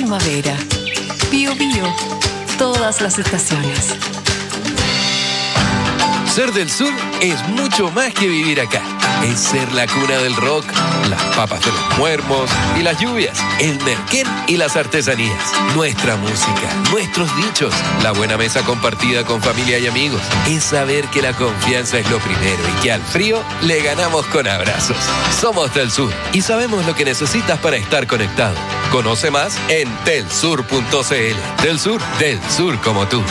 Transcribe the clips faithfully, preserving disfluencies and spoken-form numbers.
primavera. Bio Bio, todas las estaciones. Ser del sur es mucho más que vivir acá. Es ser la cuna del rock, las papas de los muermos y las lluvias, el merquén y las artesanías, nuestra música, nuestros dichos, la buena mesa compartida con familia y amigos. Es saber que la confianza es lo primero y que al frío le ganamos con abrazos. Somos del sur y sabemos lo que necesitas para estar conectado. Conoce más en telsur punto c l. Del sur, del sur como tú.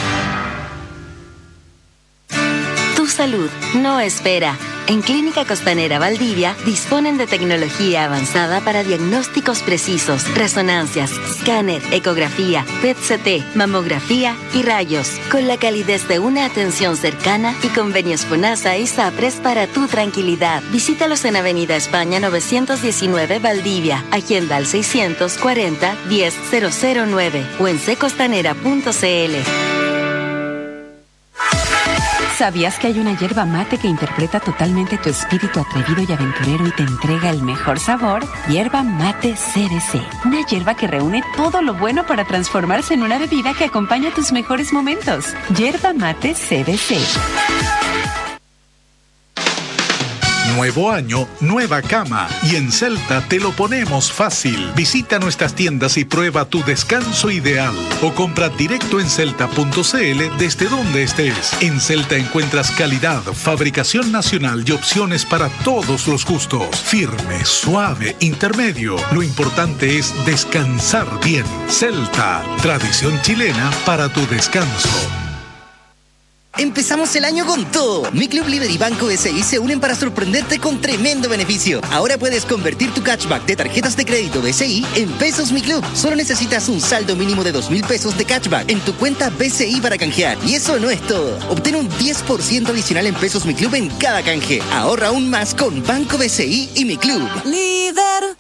Tu salud no espera. En Clínica Costanera Valdivia disponen de tecnología avanzada para diagnósticos precisos, resonancias, escáner, ecografía, P E T C T, mamografía y rayos, con la calidez de una atención cercana y convenios FONASA y SAPRES para tu tranquilidad. Visítalos en Avenida España novecientos diecinueve Valdivia, agenda al seiscientos cuarenta diez cero cero nueve o en c costanera punto c l. ¿Sabías que hay una yerba mate que interpreta totalmente tu espíritu atrevido y aventurero y te entrega el mejor sabor? Yerba Mate C B C. Una yerba que reúne todo lo bueno para transformarse en una bebida que acompaña tus mejores momentos. Yerba Mate C B C. Nuevo año, nueva cama. Y en Celta te lo ponemos fácil. Visita nuestras tiendas y prueba tu descanso ideal. O compra directo en celta punto c l desde donde estés. En Celta encuentras calidad, fabricación nacional y opciones para todos los gustos. Firme, suave, intermedio. Lo importante es descansar bien. Celta, tradición chilena para tu descanso. Empezamos el año con todo. Mi Club Líder y Banco B C I se unen para sorprenderte con tremendo beneficio. Ahora puedes convertir tu cashback de tarjetas de crédito B C I en pesos Mi Club. Solo necesitas un saldo mínimo de dos mil pesos de cashback en tu cuenta B C I para canjear. Y eso no es todo. Obtén un diez por ciento adicional en pesos Mi Club en cada canje. Ahorra aún más con Banco B C I y Mi Club. Líder.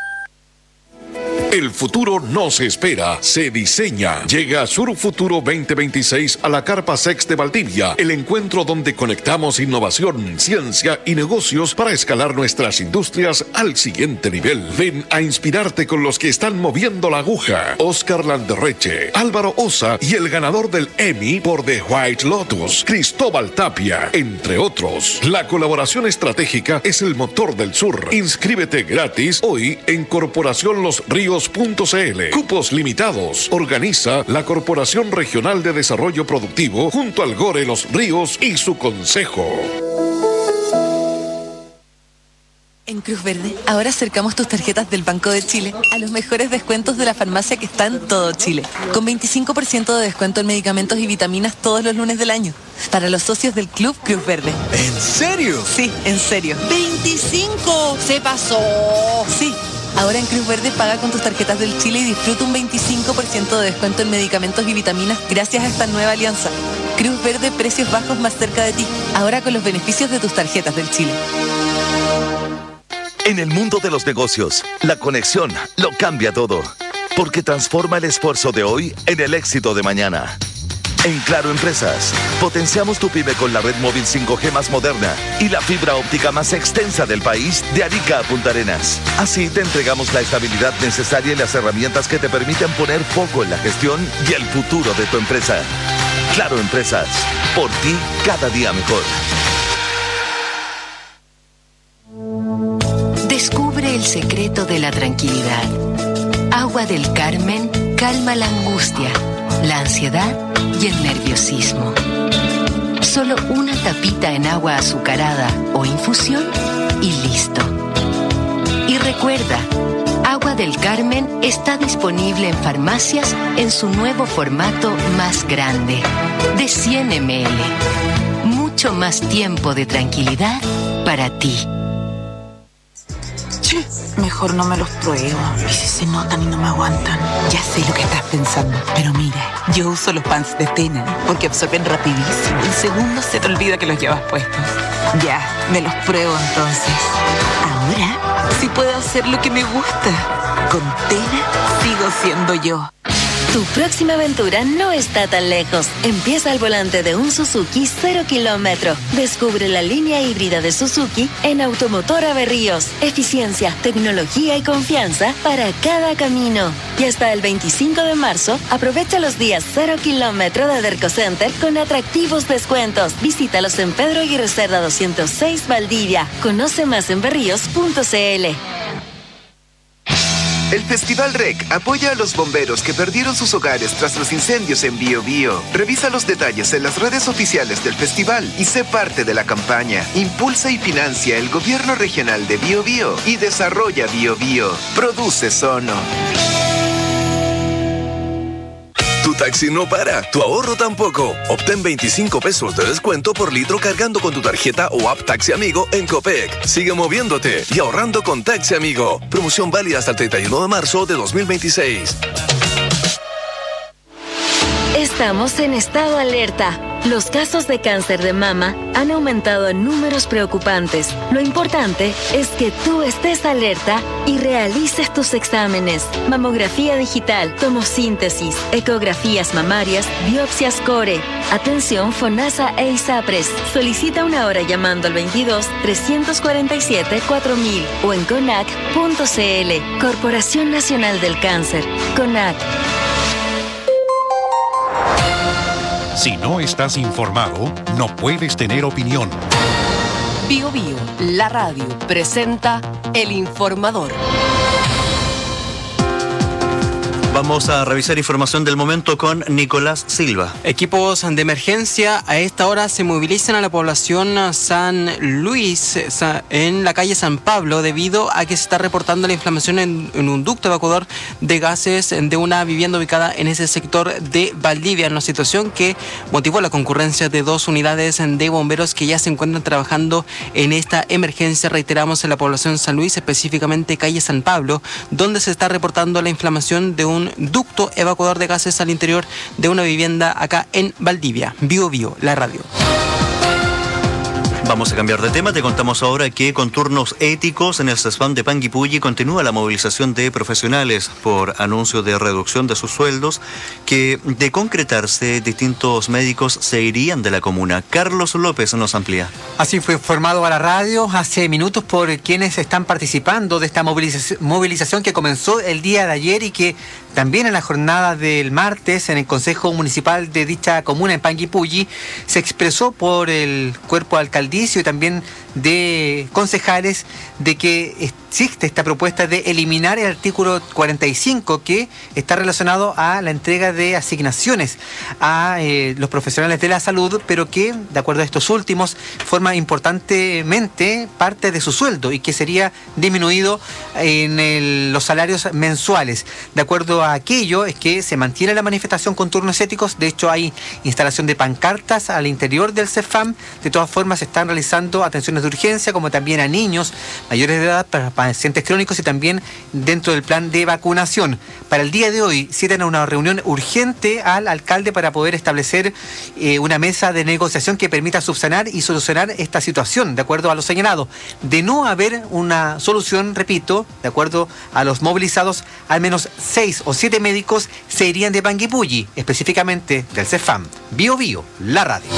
El futuro no se espera, se diseña. Llega Sur Futuro veinte veintiséis a la Carpa Sex de Valdivia, el encuentro donde conectamos innovación, ciencia y negocios para escalar nuestras industrias al siguiente nivel. Ven a inspirarte con los que están moviendo la aguja. Oscar Landerreche, Álvaro Osa y el ganador del Emmy por The White Lotus, Cristóbal Tapia, entre otros. La colaboración estratégica es el motor del sur. Inscríbete gratis hoy en Corporación Los Ríos punto c l. Cupos limitados. Organiza la Corporación Regional de Desarrollo Productivo junto al Gore Los Ríos y su consejo. En Cruz Verde, ahora acercamos tus tarjetas del Banco de Chile a los mejores descuentos de la farmacia que está en todo Chile. Con veinticinco por ciento de descuento en medicamentos y vitaminas todos los lunes del año. Para los socios del Club Cruz Verde. ¿En serio? Sí, en serio. ¡veinticinco! ¡Se pasó! Sí. Ahora en Cruz Verde paga con tus tarjetas del Chile y disfruta un veinticinco por ciento de descuento en medicamentos y vitaminas gracias a esta nueva alianza. Cruz Verde, precios bajos más cerca de ti. Ahora con los beneficios de tus tarjetas del Chile. En el mundo de los negocios, la conexión lo cambia todo. Porque transforma el esfuerzo de hoy en el éxito de mañana. En Claro Empresas, potenciamos tu pyme con la red móvil cinco G más moderna y la fibra óptica más extensa del país de Arica a Punta Arenas. Así te entregamos la estabilidad necesaria y las herramientas que te permiten poner foco en la gestión y el futuro de tu empresa. Claro Empresas, por ti cada día mejor. Descubre el secreto de la tranquilidad. Agua del Carmen calma la angustia, la ansiedad y el nerviosismo. Solo una tapita en agua azucarada o infusión y listo. Y recuerda, Agua del Carmen está disponible en farmacias en su nuevo formato más grande, de cien mililitros. Mucho más tiempo de tranquilidad para ti. Mejor no me los pruebo. ¿Y si se notan y no me aguantan? Ya sé lo que estás pensando, pero mira, yo uso los pants de Tena porque absorben rapidísimo. En segundos se te olvida que los llevas puestos. Ya, me los pruebo entonces. Ahora sí puedo hacer lo que me gusta. Con Tena sigo siendo yo. Tu próxima aventura no está tan lejos. Empieza al volante de un Suzuki cero kilómetro. Descubre la línea híbrida de Suzuki en Automotora Berríos. Eficiencia, tecnología y confianza para cada camino. Y hasta el veinticinco de marzo, aprovecha los días cero kilómetro de Derco Center con atractivos descuentos. Visítalos en Pedro Aguirre Cerda doscientos seis Valdivia. Conoce más en berríos punto c l. El Festival R E C apoya a los bomberos que perdieron sus hogares tras los incendios en Bío Bío. Revisa los detalles en las redes oficiales del festival y sé parte de la campaña. Impulsa y financia el Gobierno Regional de Bío Bío y desarrolla Bío Bío. Produce Sono. Tu taxi no para, tu ahorro tampoco. Obtén veinticinco pesos de descuento por litro cargando con tu tarjeta o app Taxi Amigo en Copec. Sigue moviéndote y ahorrando con Taxi Amigo. Promoción válida hasta el treinta y uno de marzo de dos mil veintiséis. Estamos en estado alerta. Los casos de cáncer de mama han aumentado en números preocupantes. Lo importante es que tú estés alerta y realices tus exámenes. Mamografía digital, tomosíntesis, ecografías mamarias, biopsias core. Atención FONASA e ISAPRES. Solicita una hora llamando al veintidós, trescientos cuarenta y siete, cuatro mil o en conac punto c l. Corporación Nacional del Cáncer. CONAC. Si no estás informado, no puedes tener opinión. Bío Bío, la radio, presenta El Informador. Vamos a revisar información del momento con Nicolás Silva. Equipos de emergencia a esta hora se movilizan a la población San Luis en la calle San Pablo debido a que se está reportando la inflamación en, en un ducto evacuador de gases de una vivienda ubicada en ese sector de Valdivia, una situación que motivó la concurrencia de dos unidades de bomberos que ya se encuentran trabajando en esta emergencia. Reiteramos, en la población San Luis, específicamente calle San Pablo, donde se está reportando la inflamación de un ducto evacuador de gases al interior de una vivienda acá en Valdivia. Bío Bío, la radio. Vamos a cambiar de tema. Te contamos ahora que con turnos éticos en el CESFAM de Panguipulli continúa la movilización de profesionales por anuncio de reducción de sus sueldos que, de concretarse, distintos médicos se irían de la comuna. Carlos López nos amplía. Así fue informado a la radio hace minutos por quienes están participando de esta movilización, movilización que comenzó el día de ayer y que también en la jornada del martes en el Consejo Municipal de dicha comuna en Panguipulli se expresó por el cuerpo alcaldía y también de concejales de que existe esta propuesta de eliminar el artículo cuarenta y cinco que está relacionado a la entrega de asignaciones a eh, los profesionales de la salud, pero que, de acuerdo a estos últimos, forma importantemente parte de su sueldo y que sería disminuido en el, los salarios mensuales. De acuerdo a aquello, es que se mantiene la manifestación con turnos éticos. De hecho, hay instalación de pancartas al interior del CEFAM. De todas formas, se están realizando atenciones de urgencia, como también a niños mayores de edad, para pacientes crónicos y también dentro del plan de vacunación. Para el día de hoy, citan a una reunión urgente al alcalde para poder establecer eh, una mesa de negociación que permita subsanar y solucionar esta situación, de acuerdo a lo señalado. De no haber una solución, repito, de acuerdo a los movilizados, al menos seis o siete médicos se irían de Panguipulli, específicamente del CEFAM. Bío Bío, la radio.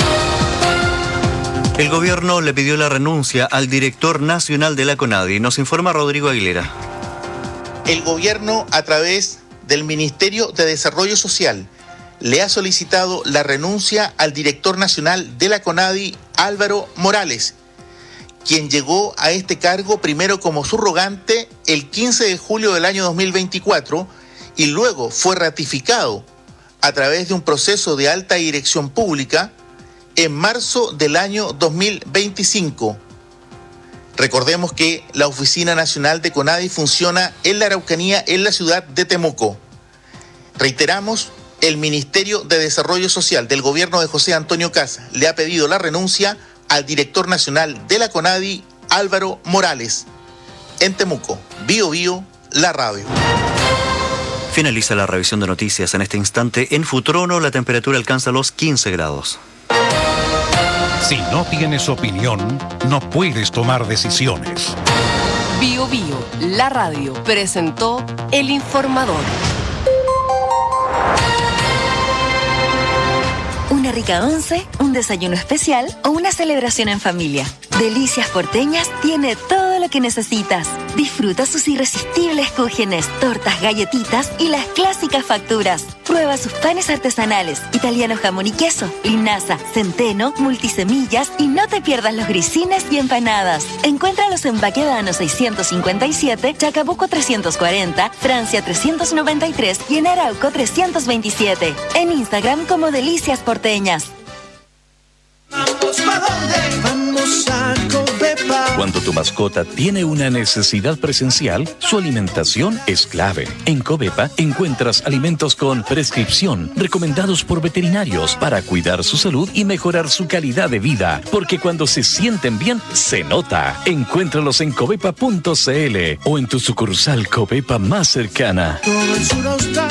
El gobierno le pidió la renuncia al director nacional de la CONADI. Nos informa Rodrigo Aguilera. El gobierno, a través del Ministerio de Desarrollo Social, le ha solicitado la renuncia al director nacional de la CONADI, Álvaro Morales, quien llegó a este cargo primero como subrogante el quince de julio del año dos mil veinticuatro y luego fue ratificado a través de un proceso de alta dirección pública en marzo del año dos mil veinticinco. Recordemos que la Oficina Nacional de CONADI funciona en la Araucanía, en la ciudad de Temuco. Reiteramos, el Ministerio de Desarrollo Social del gobierno de José Antonio Kast le ha pedido la renuncia al director nacional de la CONADI, Álvaro Morales. En Temuco, Bío Bío, la radio. Finaliza la revisión de noticias en este instante. En Futrono la temperatura alcanza los quince grados. Si no tienes opinión, no puedes tomar decisiones. Bío Bío, la radio, presentó El Informador. una rica once, un desayuno especial o una celebración en familia. Delicias Porteñas tiene todo lo que necesitas. Disfruta sus irresistibles cúgenes, tortas, galletitas y las clásicas facturas. Prueba sus panes artesanales, italiano jamón y queso, linaza, centeno, multisemillas y no te pierdas los grisines y empanadas. Encuéntralos en Baquedano seiscientos cincuenta y siete, Chacabuco trescientos cuarenta, Francia trescientos noventa y tres y en Arauco trescientos veintisiete. En Instagram como Delicias Porteñas. Vamos, ¿pa' dónde? Vamos a Covepa. Cuando tu mascota tiene una necesidad presencial, su alimentación es clave. En Covepa encuentras alimentos con prescripción, recomendados por veterinarios para cuidar su salud y mejorar su calidad de vida. Porque cuando se sienten bien, se nota. Encuéntralos en covepa punto cl o en tu sucursal Covepa más cercana. Todo el sur austral.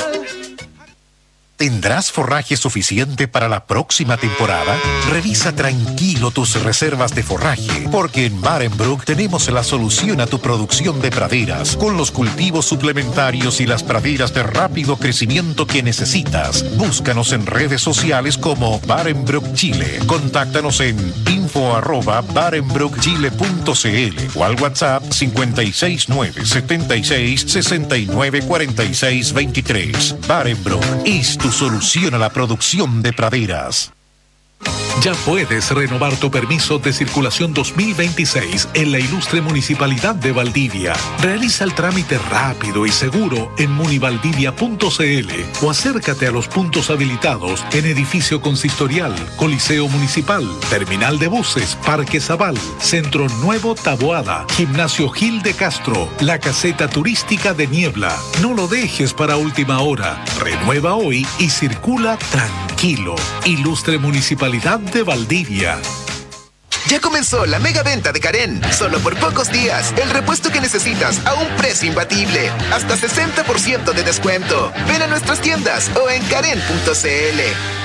¿Tendrás forraje suficiente para la próxima temporada? Revisa tranquilo tus reservas de forraje, porque en Barenbrook tenemos la solución a tu producción de praderas, con los cultivos suplementarios y las praderas de rápido crecimiento que necesitas. Búscanos en redes sociales como Barenbrook Chile. Contáctanos en info arroba barenbrook chile punto cl o al WhatsApp cinco seis nueve, siete seis, seis nueve, cuatro seis dos tres. Barenbrook es tu solución a la producción de praderas. Ya puedes renovar tu permiso de circulación dos mil veintiséis en la ilustre Municipalidad de Valdivia. Realiza el trámite rápido y seguro en munivaldivia punto cl o acércate a los puntos habilitados en Edificio Consistorial, Coliseo Municipal, Terminal de Buses, Parque Zabal, Centro Nuevo Taboada, Gimnasio Gil de Castro, la Caseta Turística de Niebla. No lo dejes para última hora. Renueva hoy y circula tranquilo. Ilustre Municipalidad de Valdivia. Ya comenzó la mega venta de Karen. Solo por pocos días. El repuesto que necesitas a un precio imbatible. Hasta sesenta por ciento de descuento. Ven a nuestras tiendas o en karen punto cl.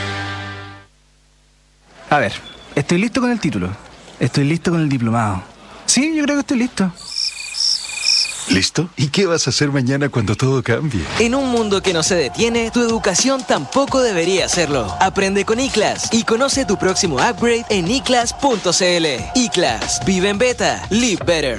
A ver, estoy listo con el título. Estoy listo con el diplomado. Sí, yo creo que estoy listo. ¿Listo? ¿Y qué vas a hacer mañana cuando todo cambie? En un mundo que no se detiene, tu educación tampoco debería hacerlo. Aprende con iClass y conoce tu próximo upgrade en i class punto cl. iClass. Vive en beta. Live better.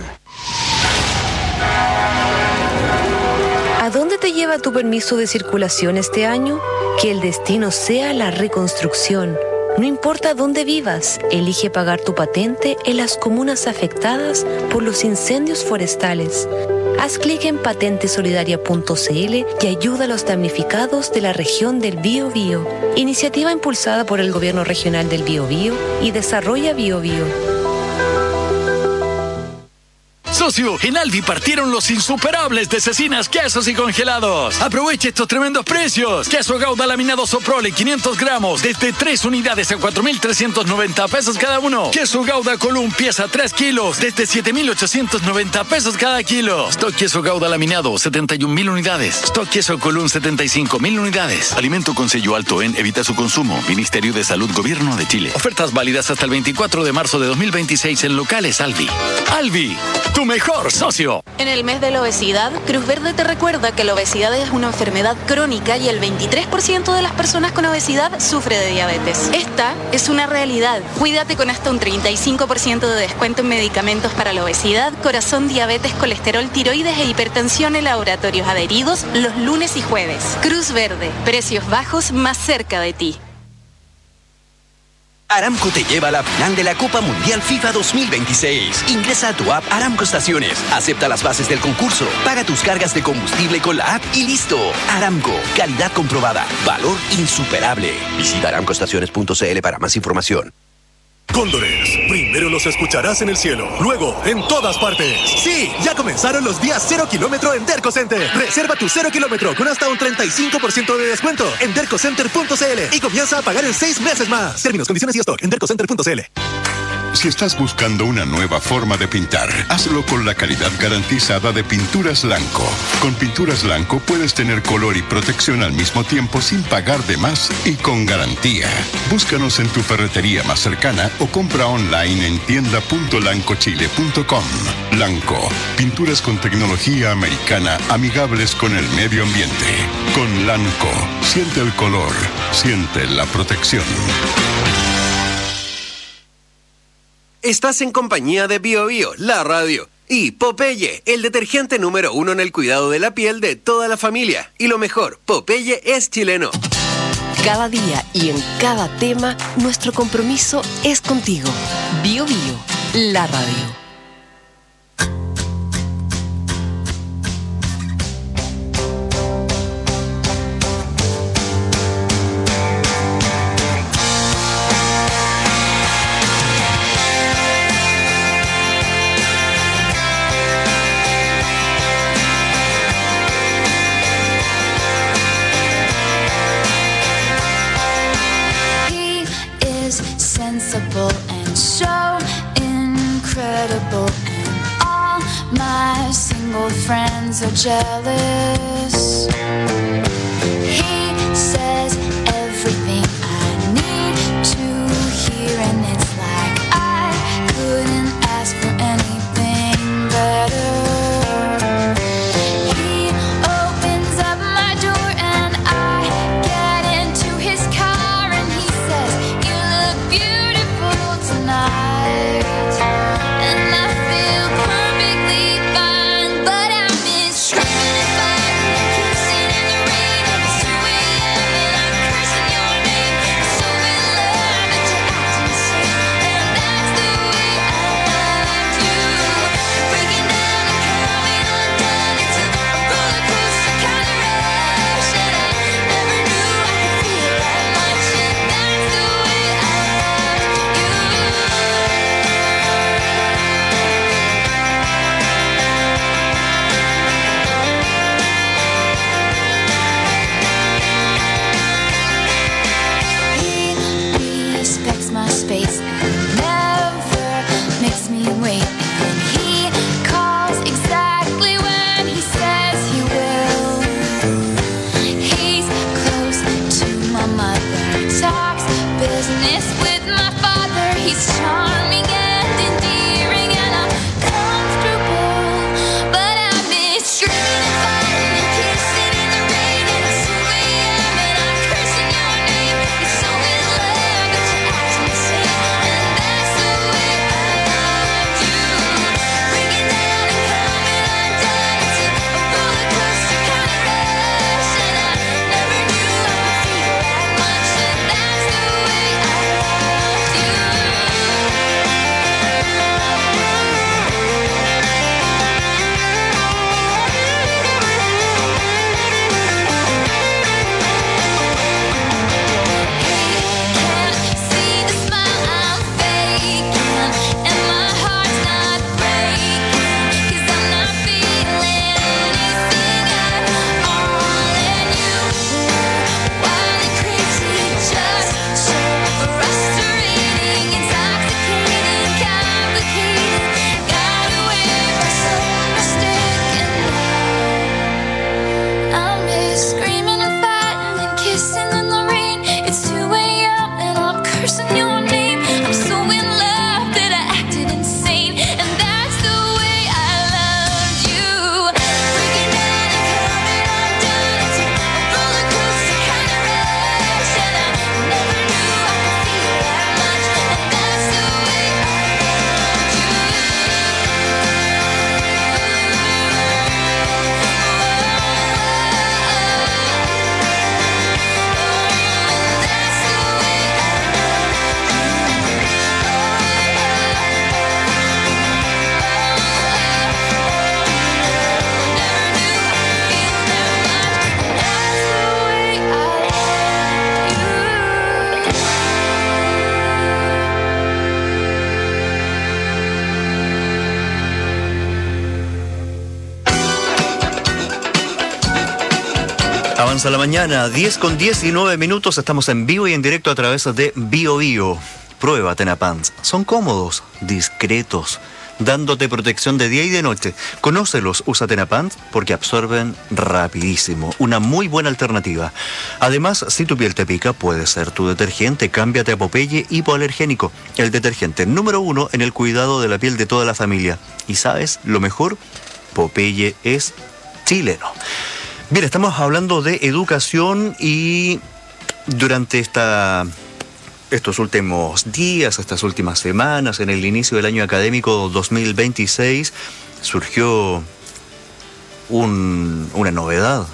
¿A dónde te lleva tu permiso de circulación este año? Que el destino sea la reconstrucción. No importa dónde vivas, elige pagar tu patente en las comunas afectadas por los incendios forestales. Haz clic en patente solidaria punto cl y ayuda a los damnificados de la región del Biobío. Iniciativa impulsada por el Gobierno Regional del Biobío y Desarrolla Biobío. Socio, en Alvi partieron los insuperables de cecinas, quesos y congelados. Aproveche estos tremendos precios. Queso Gouda laminado Soprole quinientos gramos desde tres unidades a cuatro mil trescientos noventa pesos cada uno. Queso Gouda Column pieza tres kilos desde siete mil ochocientos noventa pesos cada kilo. Stock queso Gouda laminado setenta y un mil unidades. Stock queso Column setenta y cinco mil unidades. Alimento con sello alto en evita su consumo. Ministerio de Salud Gobierno de Chile. Ofertas válidas hasta el veinticuatro de marzo de dos mil veintiséis en locales Alvi. Alvi, tu mejor socio. En el mes de la obesidad, Cruz Verde te recuerda que la obesidad es una enfermedad crónica y el veintitrés por ciento de las personas con obesidad sufre de diabetes. Esta es una realidad. Cuídate con hasta un treinta y cinco por ciento de descuento en medicamentos para la obesidad, corazón, diabetes, colesterol, tiroides e hipertensión en laboratorios adheridos los lunes y jueves. Cruz Verde, precios bajos más cerca de ti. Aramco te lleva a la final de la Copa Mundial FIFA dos mil veintiséis. Ingresa a tu app Aramco Estaciones, acepta las bases del concurso, paga tus cargas de combustible con la app y listo. Aramco, calidad comprobada, valor insuperable. Visita aramco estaciones punto cl para más información. Cóndores, primero los escucharás en el cielo, luego en todas partes. Sí, ya comenzaron los días cero kilómetro en Derco Center. Reserva tu cero kilómetro con hasta un treinta y cinco por ciento de descuento en derco center punto cl y comienza a pagar en seis meses más. Términos, condiciones y stock en derco center punto cl. Si estás buscando una nueva forma de pintar, hazlo con la calidad garantizada de Pinturas Lanco. Con Pinturas Lanco puedes tener color y protección al mismo tiempo sin pagar de más y con garantía. Búscanos en tu ferretería más cercana o compra online en tienda punto lanco chile punto com. Lanco, pinturas con tecnología americana amigables con el medio ambiente. Con Lanco, siente el color, Siente la protección. Estás en compañía de Bio Bio, la radio, y Popeye, el detergente número uno en el cuidado de la piel de toda la familia. Y lo mejor, Popeye es chileno. Cada día y en cada tema, nuestro compromiso es contigo. Bio Bio, la radio. And so incredible, and all my single friends are jealous. He says everything I need to hear, and it's like I couldn't ask for anything better. He opens up my door and I get into his car, and he says, "You look beautiful tonight," and I feel perfectly fine, but I miss screaming and fighting and kissing in the rain, and it's two a m and I'm cursing your name. I'm so in love that you're acting insane, and that's the way I loved you. Breaking down and coming undone, it's a roller coaster kind of rush, and I never knew I could feel that much, and that's the way I loved you. He respects my space and never makes me wait, and he calls exactly when he says he will. He's close to my mother, talks business with my father. He's charming and endearing, and I'm comfortable, but I miss screaming and fighting and kissing in the rain, and it's two a m and I'm cursing your name. He's so in love that you're acting insane, and that's the way I loved you. Breaking down and coming undone, it's a roller coaster kind of rush, and I never knew I could feel that much, and that's the way I loved you. Can't see the smile I'm faking, and my heart's not breaking, 'cause I'm not feeling anything at all, and you were wild and crazy, just so frustrating, intoxicating, complicated, got away by some mistake, and now I miss screaming and fighting and kissing in the rain. It's two a m and I'm cursing your name. I'm so in love that I acted insane, and that's the way I loved you. Breaking down and coming undone, it's a roller coaster kind of rush, and I never knew I could feel that much, and that's the way I loved you. Avanza la mañana, diez con diecinueve minutos, estamos en vivo y en directo a través de Bio Bio. Prueba Tenapants. Son cómodos, discretos, dándote protección de día y de noche. Conócelos, usa Tenapants porque absorben rapidísimo. Una muy buena alternativa. Además, si tu piel te pica, puede ser tu detergente. Cámbiate a Popeye hipoalergénico, el detergente número uno en el cuidado de la piel de toda la familia. Y ¿sabes lo mejor? Popeye es chileno. Bien, estamos hablando de educación y durante esta, estos últimos días, estas últimas semanas, en el inicio del año académico dos mil veintiséis, surgió un, una novedad.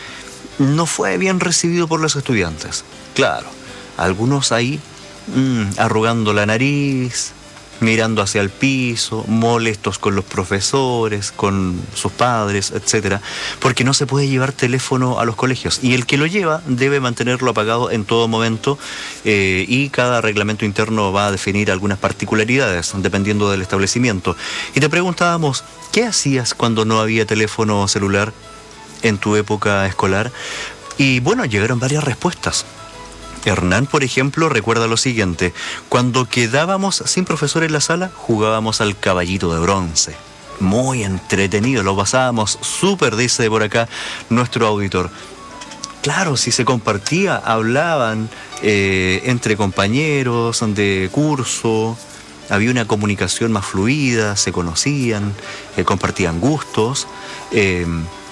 No fue bien recibido por los estudiantes. Claro, algunos ahí mmm, arrugando la nariz, mirando hacia el piso, molestos con los profesores, con sus padres, etcétera, porque no se puede llevar teléfono a los colegios y el que lo lleva debe mantenerlo apagado en todo momento, eh, y cada reglamento interno va a definir algunas particularidades dependiendo del establecimiento. Y te preguntábamos, ¿qué hacías cuando no había teléfono celular en tu época escolar? Y bueno, llegaron varias respuestas. Hernán, por ejemplo, recuerda lo siguiente: cuando quedábamos sin profesor en la sala, jugábamos al caballito de bronce. Muy entretenido, lo pasábamos súper, dice por acá nuestro auditor. Claro, si se compartía, hablaban eh, entre compañeros de curso, había una comunicación más fluida, se conocían, eh, compartían gustos, eh,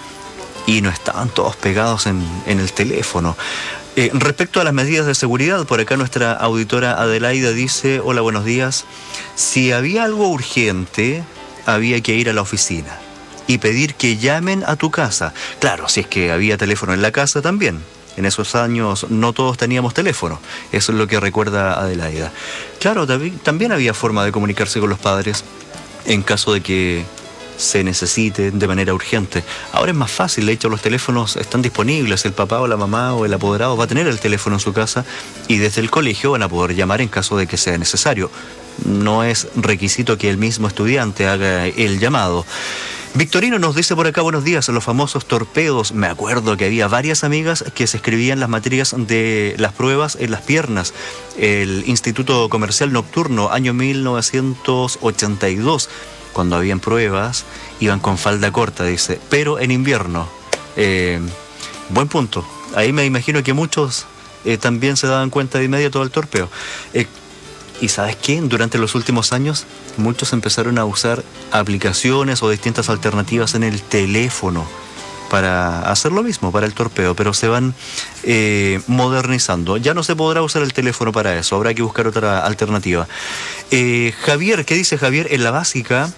y no estaban todos pegados en, en el teléfono. Eh, respecto a las medidas de seguridad, por acá nuestra auditora Adelaida dice: hola, buenos días. Si había algo urgente, había que ir a la oficina y pedir que llamen a tu casa. Claro, si es que había teléfono en la casa también. En esos años no todos teníamos teléfono. Eso es lo que recuerda Adelaida. Claro, también había forma de comunicarse con los padres en caso de que se necesite de manera urgente. Ahora es más fácil, de hecho los teléfonos están disponibles, el papá o la mamá o el apoderado va a tener el teléfono en su casa y desde el colegio van a poder llamar en caso de que sea necesario. No es requisito que el mismo estudiante haga el llamado. Victorino nos dice por acá: buenos días, los famosos torpedos. Me acuerdo que había varias amigas que se escribían las materias de las pruebas en las piernas. El Instituto Comercial Nocturno, año mil novecientos ochenta y dos. Cuando habían pruebas, iban con falda corta, dice, pero en invierno. Eh, buen punto. Ahí me imagino que muchos eh, también se daban cuenta de inmediato del torpeo. Eh, y ¿sabes qué? Durante los últimos años, muchos empezaron a usar aplicaciones o distintas alternativas en el teléfono para hacer lo mismo, para el torpeo, pero se van eh, modernizando. Ya no se podrá usar el teléfono para eso, habrá que buscar otra alternativa. Eh, Javier, ¿qué dice Javier? En la básica,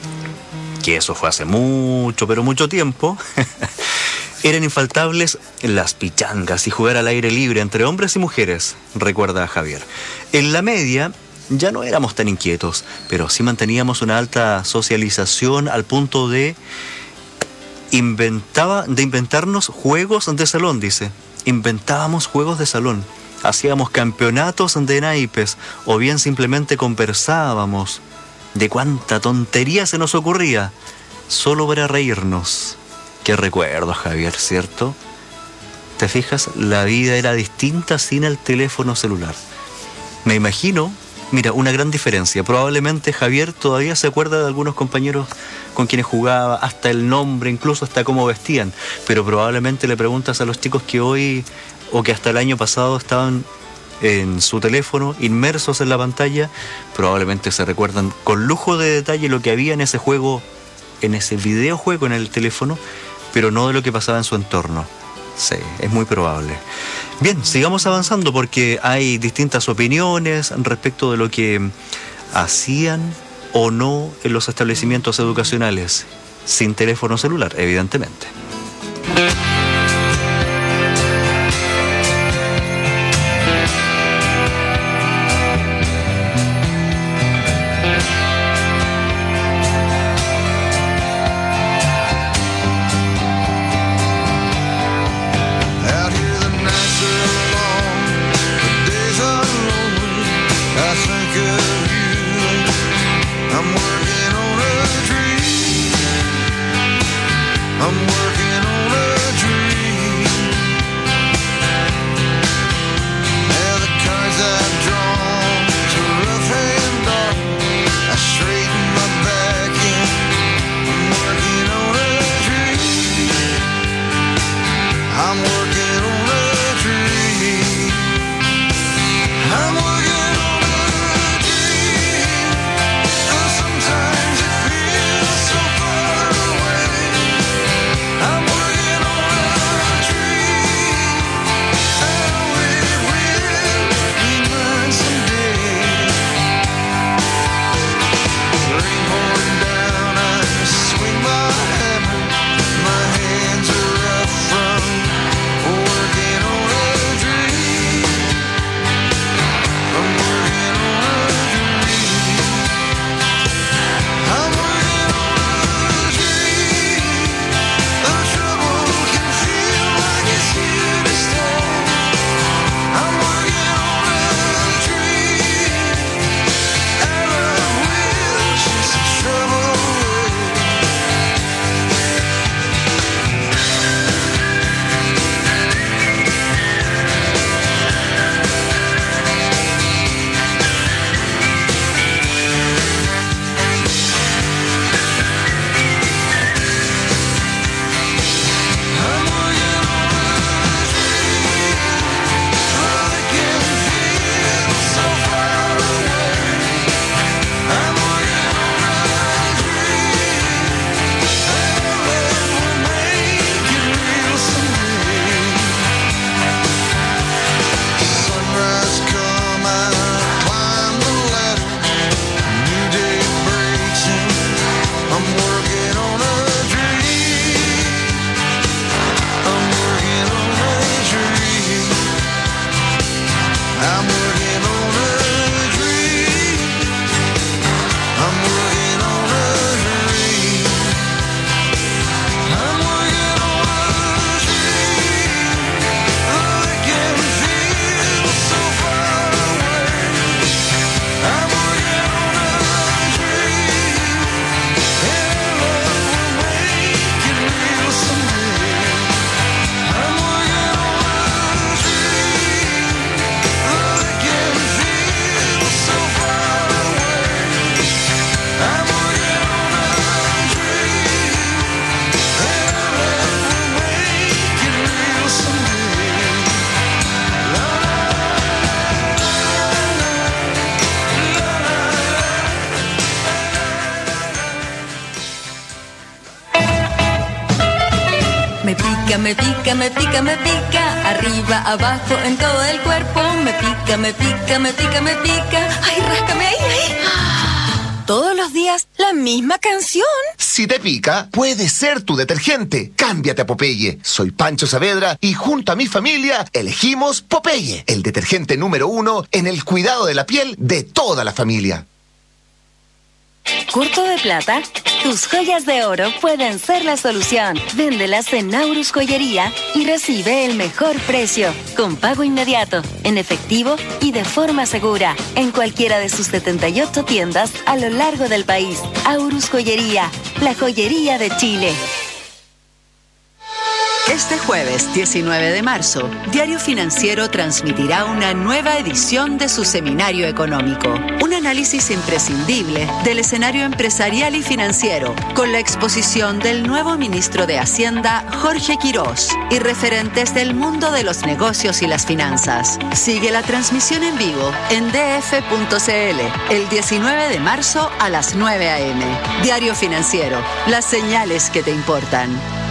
que eso fue hace mucho, pero mucho tiempo, eran infaltables las pichangas y jugar al aire libre entre hombres y mujeres, recuerda Javier. En la media ya no éramos tan inquietos, pero sí manteníamos una alta socialización al punto de inventaba de inventarnos juegos de salón, dice. Inventábamos juegos de salón, hacíamos campeonatos de naipes o bien simplemente conversábamos de cuánta tontería se nos ocurría solo para reírnos. Qué recuerdos, Javier, ¿cierto? ¿Te fijas? La vida era distinta sin el teléfono celular. Me imagino, mira, una gran diferencia. Probablemente Javier todavía se acuerda de algunos compañeros con quienes jugaba, hasta el nombre, incluso hasta cómo vestían. Pero probablemente le preguntas a los chicos que hoy o que hasta el año pasado estaban en su teléfono, inmersos en la pantalla, probablemente se recuerdan con lujo de detalle lo que había en ese juego, en ese videojuego en el teléfono, pero no de lo que pasaba en su entorno. Sí, es muy probable. Bien, sigamos avanzando porque hay distintas opiniones respecto de lo que hacían o no en los establecimientos educacionales sin teléfono celular, evidentemente. I'm working on a pica, me pica, me pica, me pica. Arriba, abajo, en todo el cuerpo. Me pica, me pica, me pica, me pica. Ay, ráscame ahí, ahí. Todos los días, la misma canción. Si te pica, puede ser tu detergente. Cámbiate a Popeye. Soy Pancho Saavedra y junto a mi familia elegimos Popeye, el detergente número uno en el cuidado de la piel de toda la familia. ¿Corto de plata? Tus joyas de oro pueden ser la solución. Véndelas en Naurus Joyería y recibe el mejor precio, con pago inmediato, en efectivo y de forma segura, en cualquiera de sus setenta y ocho tiendas a lo largo del país. Aurus Joyería, la joyería de Chile. Este jueves diecinueve de marzo, Diario Financiero transmitirá una nueva edición de su seminario económico. Un análisis imprescindible del escenario empresarial y financiero, con la exposición del nuevo ministro de Hacienda, Jorge Quirós, y referentes del mundo de los negocios y las finanzas. Sigue la transmisión en vivo en d f punto c l el diecinueve de marzo a las nueve a m Diario Financiero, las señales que te importan.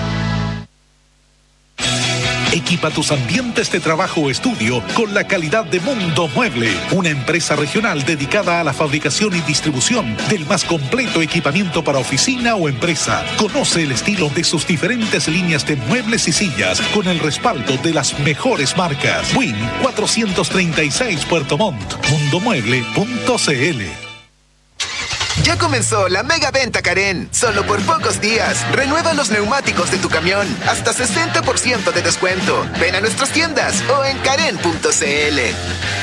Equipa tus ambientes de trabajo o estudio con la calidad de Mundo Mueble, una empresa regional dedicada a la fabricación y distribución del más completo equipamiento para oficina o empresa. Conoce el estilo de sus diferentes líneas de muebles y sillas con el respaldo de las mejores marcas. Win cuatrocientos treinta y seis Puerto Montt, mundo mueble punto c l. Ya comenzó la mega venta Karen. Solo por pocos días. Renueva los neumáticos de tu camión. Hasta sesenta por ciento de descuento. Ven a nuestras tiendas o en karen punto c l.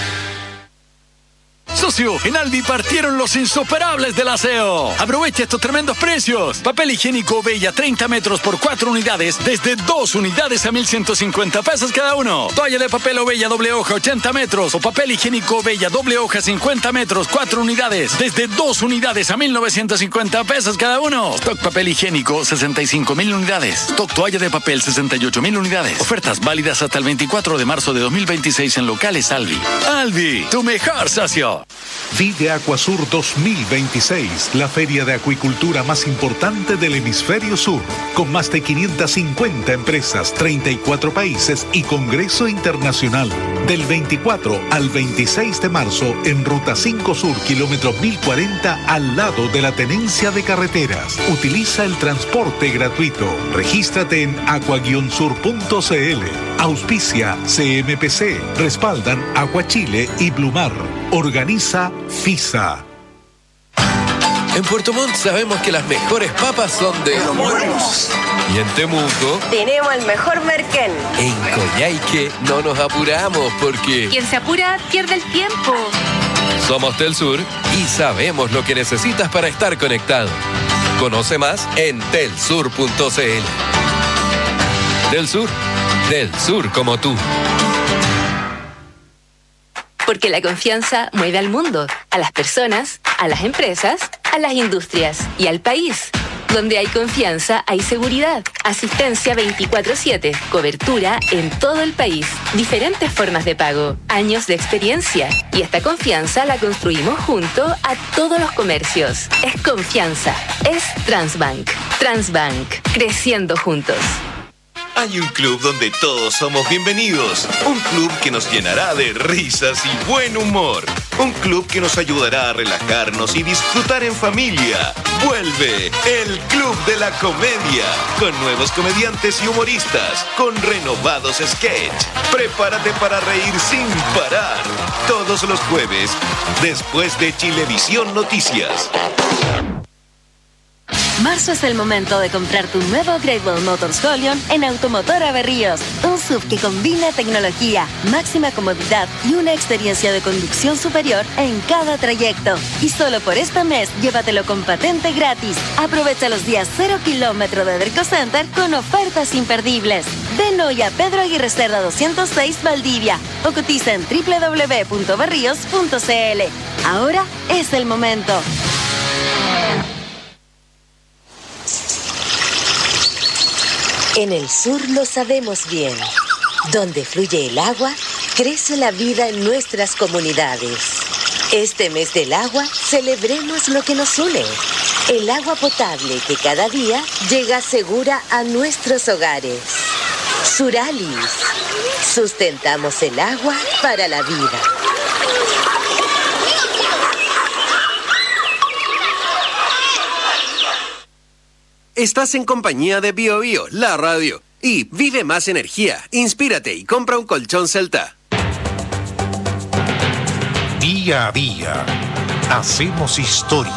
Socio, en Aldi partieron los insuperables del aseo. Aprovecha estos tremendos precios. Papel higiénico Bella treinta metros por cuatro unidades desde dos unidades a mil ciento cincuenta pesos cada uno. Toalla de papel Bella doble hoja ochenta metros o papel higiénico Bella doble hoja cincuenta metros, cuatro unidades desde dos unidades a mil novecientos cincuenta pesos cada uno. Stock papel higiénico sesenta y cinco mil unidades. Stock toalla de papel sesenta y ocho mil unidades. Ofertas válidas hasta el veinticuatro de marzo de dos mil veintiséis en locales Aldi. Aldi, tu mejor socio. Vive Acuasur dos mil veintiséis, la feria de acuicultura más importante del hemisferio sur, con más de quinientas cincuenta empresas, treinta y cuatro países y congreso internacional. Del veinticuatro al veintiséis de marzo en Ruta cinco Sur, kilómetro mil cuarenta, al lado de la Tenencia de Carreteras. Utiliza el transporte gratuito. Regístrate en aqua guion sur punto c l. Auspicia C M P C. Respaldan Acuachile y Blumar. Organiza FISA. En Puerto Montt sabemos que las mejores papas son de los buenos. Y en Temuco tenemos el mejor merquén. En Coyhaique no nos apuramos porque Quien se apura pierde el tiempo. somos Telsur y sabemos lo que necesitas para estar conectado. Conoce más en telsur punto c l. Telsur, del sur como tú. Porque la confianza mueve al mundo, a las personas, a las empresas, a las industrias y al país. Donde hay confianza, hay seguridad. Asistencia veinticuatro siete. Cobertura en todo el país. Diferentes formas de pago. Años de experiencia. Y esta confianza la construimos junto a todos los comercios. Es confianza. Es Transbank. Transbank. Creciendo juntos. Hay un club donde todos somos bienvenidos. Un club que nos llenará de risas y buen humor. Un club que nos ayudará a relajarnos y disfrutar en familia. Vuelve el Club de la Comedia. Con nuevos comediantes y humoristas. Con renovados sketch. Prepárate para reír sin parar. Todos los jueves, después de Chilevisión Noticias. Marzo es el momento de comprar tu nuevo Great Wall Motors Holion en Automotora Berríos. Un S U V que combina tecnología, máxima comodidad y una experiencia de conducción superior en cada trayecto. Y solo por este mes, llévatelo con patente gratis. Aprovecha los días cero kilómetro de Derco Center con ofertas imperdibles. Ven hoy a Pedro Aguirre Cerda doscientos seis Valdivia o cotiza en doble u doble u doble u punto berríos punto c l. Ahora es el momento. En el sur lo sabemos bien. Donde fluye el agua, crece la vida en nuestras comunidades. Este mes del agua, celebremos lo que nos une. El agua potable que cada día llega segura a nuestros hogares. Suralis. Sustentamos el agua para la vida. Estás en compañía de Bio Bio, la radio. Y vive más energía, inspírate y compra un colchón Celta. Día a día, hacemos historia.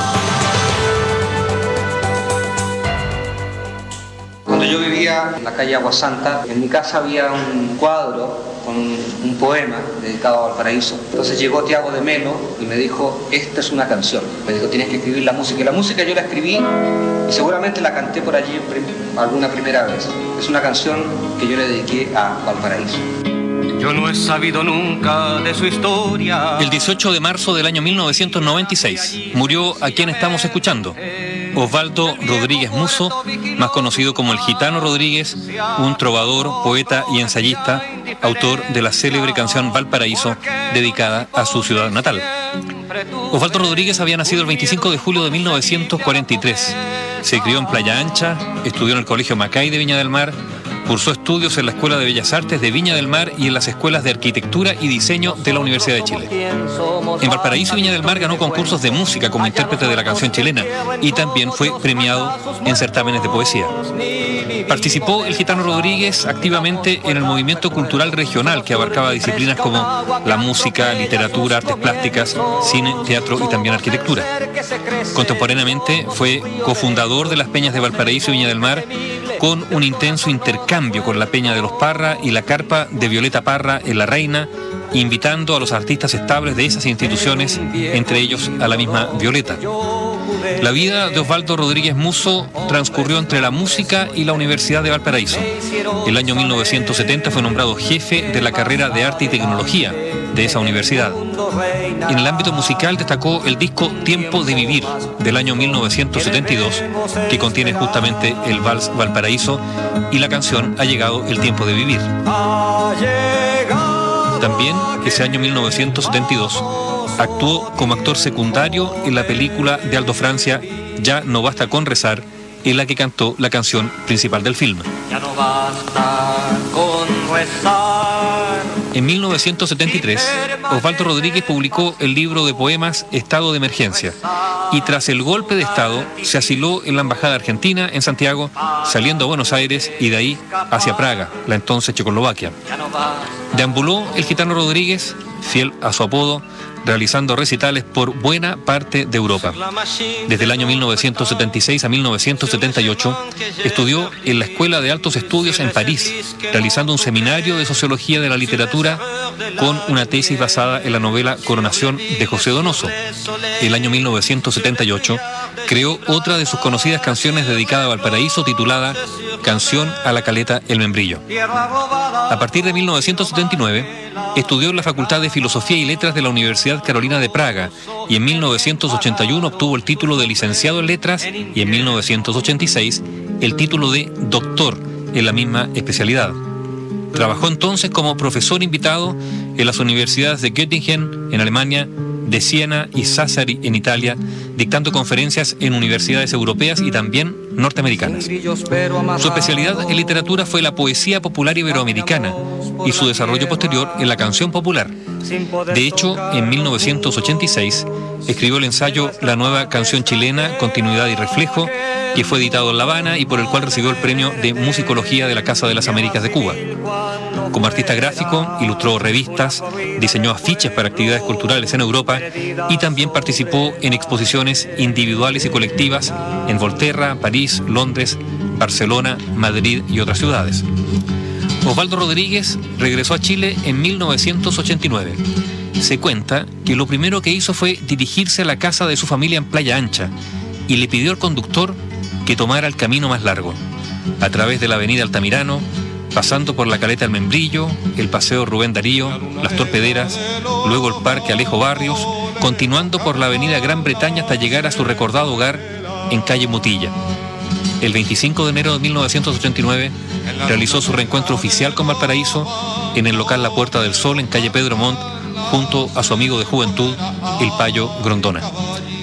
Cuando yo vivía en la calle Agua Santa, en mi casa había un cuadro con un poema dedicado a Valparaíso. Entonces llegó Tiago de Melo y me dijo, esta es una canción. Me dijo, tienes que escribir la música. Y la música yo la escribí y seguramente la canté por allí alguna primera vez. Es una canción que yo le dediqué a Valparaíso. Yo no he sabido nunca de su historia. El dieciocho de marzo del año mil novecientos noventa y seis murió a quien estamos escuchando, Osvaldo Rodríguez Musso, más conocido como el Gitano Rodríguez, un trovador, poeta y ensayista, autor de la célebre canción Valparaíso, dedicada a su ciudad natal. Osvaldo Rodríguez había nacido el veinticinco de julio de mil novecientos cuarenta y tres. Se crió en Playa Ancha, estudió en el Colegio Macay de Viña del Mar, cursó estudios en la Escuela de Bellas Artes de Viña del Mar y en las escuelas de Arquitectura y Diseño de la Universidad de Chile. En Valparaíso y Viña del Mar ganó concursos de música como intérprete de la canción chilena y también fue premiado en certámenes de poesía. Participó el Gitano Rodríguez activamente en el movimiento cultural regional que abarcaba disciplinas como la música, literatura, artes plásticas, cine, teatro y también arquitectura. Contemporáneamente fue cofundador de las Peñas de Valparaíso y Viña del Mar, con un intenso intercambio con la Peña de los Parra y la Carpa de Violeta Parra en La Reina, invitando a los artistas estables de esas instituciones, entre ellos a la misma Violeta. La vida de Osvaldo Rodríguez Musso transcurrió entre la música y la Universidad de Valparaíso. El año mil novecientos setenta fue nombrado jefe de la carrera de Arte y Tecnología de esa universidad. En el ámbito musical destacó el disco Tiempo de Vivir del año mil novecientos setenta y dos, que contiene justamente el vals Valparaíso y la canción Ha llegado el tiempo de vivir. También, ese año mil novecientos setenta y dos, actuó como actor secundario en la película de Aldo Francia Ya no basta con rezar, en la que cantó la canción principal del film. Ya no basta con rezar. En mil novecientos setenta y tres, Osvaldo Rodríguez publicó el libro de poemas Estado de Emergencia y tras el golpe de Estado se asiló en la Embajada Argentina en Santiago, saliendo a Buenos Aires y de ahí hacia Praga, la entonces Checoslovaquia. Deambuló el Gitano Rodríguez, fiel a su apodo, realizando recitales por buena parte de Europa. Desde el año mil novecientos setenta y seis a mil novecientos setenta y ocho, estudió en la Escuela de Altos Estudios en París, realizando un seminario de Sociología de la Literatura con una tesis basada en la novela Coronación de José Donoso. El año mil novecientos setenta y ocho creó otra de sus conocidas canciones dedicada a Valparaíso, titulada Canción a la Caleta El Membrillo. A partir de mil novecientos setenta y nueve, estudió en la Facultad de Filosofía y Letras de la Universidad Carolina de Praga y en mil novecientos ochenta y uno obtuvo el título de licenciado en Letras y en mil novecientos ochenta y seis el título de doctor en la misma especialidad. Trabajó entonces como profesor invitado en las universidades de Göttingen en Alemania, de Siena y Sassari en Italia, dictando conferencias en universidades europeas y también norteamericanas. Su especialidad en literatura fue la poesía popular iberoamericana y su desarrollo posterior en la canción popular. De hecho, en mil novecientos ochenta y seis escribió el ensayo La nueva canción chilena, continuidad y reflejo, que fue editado en La Habana y por el cual recibió el premio de Musicología de la Casa de las Américas de Cuba. Como artista gráfico, ilustró revistas, diseñó afiches para actividades culturales en Europa y también participó en exposiciones individuales y colectivas en Volterra, París, Londres, Barcelona, Madrid y otras ciudades. Osvaldo Rodríguez regresó a Chile en mil novecientos ochenta y nueve. Se cuenta que lo primero que hizo fue dirigirse a la casa de su familia en Playa Ancha y le pidió al conductor que tomara el camino más largo, a través de la avenida Altamirano, pasando por la Caleta del Membrillo, el Paseo Rubén Darío, las Torpederas, luego el Parque Alejo Barrios, continuando por la avenida Gran Bretaña hasta llegar a su recordado hogar en calle Mutilla. El veinticinco de enero de mil novecientos ochenta y nueve realizó su reencuentro oficial con Valparaíso en el local La Puerta del Sol en calle Pedro Montt, junto a su amigo de juventud, el Payo Grondona.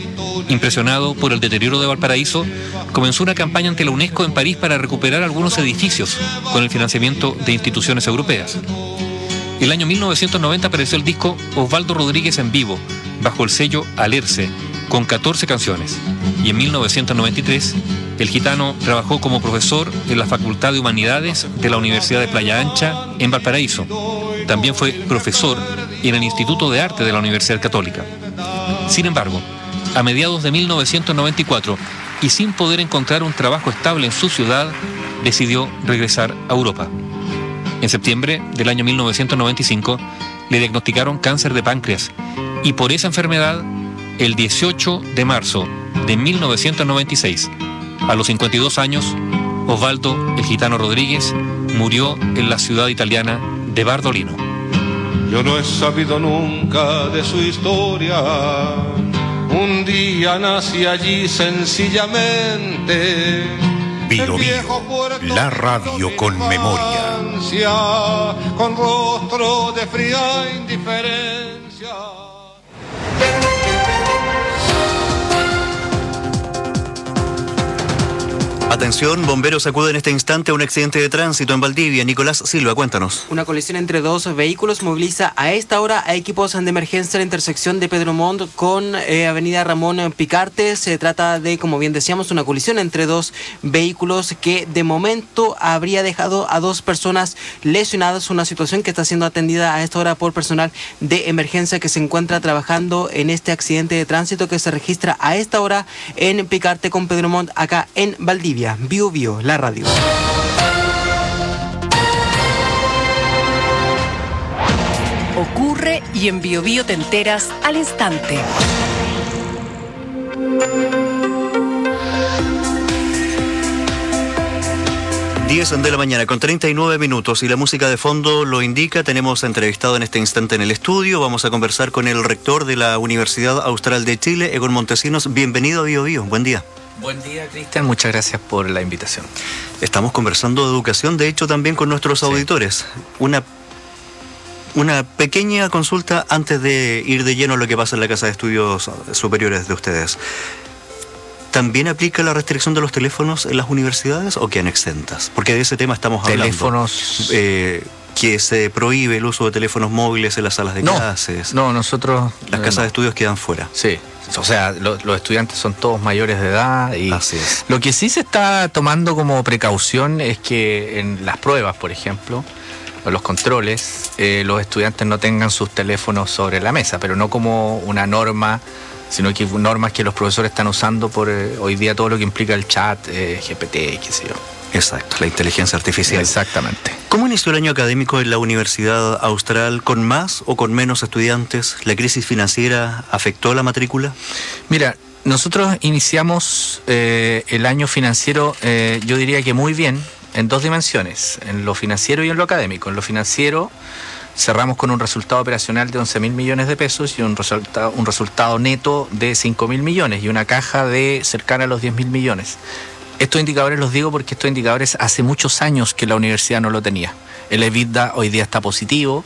Impresionado por el deterioro de Valparaíso, comenzó una campaña ante la UNESCO en París para recuperar algunos edificios con el financiamiento de instituciones europeas. El año mil novecientos noventa apareció el disco Osvaldo Rodríguez en vivo, bajo el sello Alerce, con catorce canciones. Y en mil novecientos noventa y tres, el gitano trabajó como profesor en la Facultad de Humanidades de la Universidad de Playa Ancha, en Valparaíso. También fue profesor en el Instituto de Arte de la Universidad Católica. Sin embargo, a mediados de mil novecientos noventa y cuatro, y sin poder encontrar un trabajo estable en su ciudad, decidió regresar a Europa. En septiembre del año mil novecientos noventa y cinco, le diagnosticaron cáncer de páncreas, y por esa enfermedad, el dieciocho de marzo de mil novecientos noventa y seis, a los cincuenta y dos años, Osvaldo el Gitano Rodríguez murió en la ciudad italiana de Bardolino. Yo no he sabido nunca de su historia. Un día nací allí sencillamente. Bio Bio, la radio con memoria. Con rostro de fría indiferencia. Atención, bomberos acuden en este instante a un accidente de tránsito en Valdivia. Nicolás Silva, cuéntanos. Una colisión entre dos vehículos moviliza a esta hora a equipos de emergencia en la intersección de Pedro Montt con eh, Avenida Ramón Picarte. Se trata de, como bien decíamos, una colisión entre dos vehículos que de momento habría dejado a dos personas lesionadas. Una situación que está siendo atendida a esta hora por personal de emergencia que se encuentra trabajando en este accidente de tránsito que se registra a esta hora en Picarte con Pedro Montt, acá en Valdivia. Bio Bio, la radio. Ocurre y en Bio Bio te enteras al instante. diez de la mañana con treinta y nueve minutos y la música de fondo lo indica. Tenemos entrevistado en este instante en el estudio. Vamos a conversar con el rector de la Universidad Austral de Chile, Egon Montesinos. Bienvenido a Bio Bio. Buen día. Buen día, Cristian. Muchas gracias por la invitación. Estamos conversando de educación, de hecho, también con nuestros sí. auditores. Una, una pequeña consulta antes de ir de lleno a lo que pasa en la Casa de Estudios Superiores de ustedes. ¿También aplica la restricción de los teléfonos en las universidades o quedan exentas? Porque de ese tema estamos hablando. Teléfonos... Eh, que se prohíbe el uso de teléfonos móviles en las salas de no, clases. No, nosotros... Las casas no. de estudios quedan fuera. Sí, o sea, lo, los estudiantes son todos mayores de edad y... Así es. Lo que sí se está tomando como precaución es que en las pruebas, por ejemplo, o los controles, eh, los estudiantes no tengan sus teléfonos sobre la mesa, pero no como una norma, sino que normas que los profesores están usando por eh, hoy día todo lo que implica el chat, eh, G P T, qué sé yo. Exacto, la inteligencia artificial. Exactamente. ¿Cómo inició el año académico en la Universidad Austral? ¿Con más o con menos estudiantes? ¿La crisis financiera afectó la matrícula? Mira, nosotros iniciamos eh, el año financiero, eh, yo diría que muy bien, en dos dimensiones, en lo financiero y en lo académico. En lo financiero cerramos con un resultado operacional de once mil millones de pesos y un resultado, un resultado neto de cinco mil millones y una caja de cercana a los diez mil millones. Estos indicadores los digo porque estos indicadores hace muchos años que la universidad no lo tenía. El EBITDA hoy día está positivo.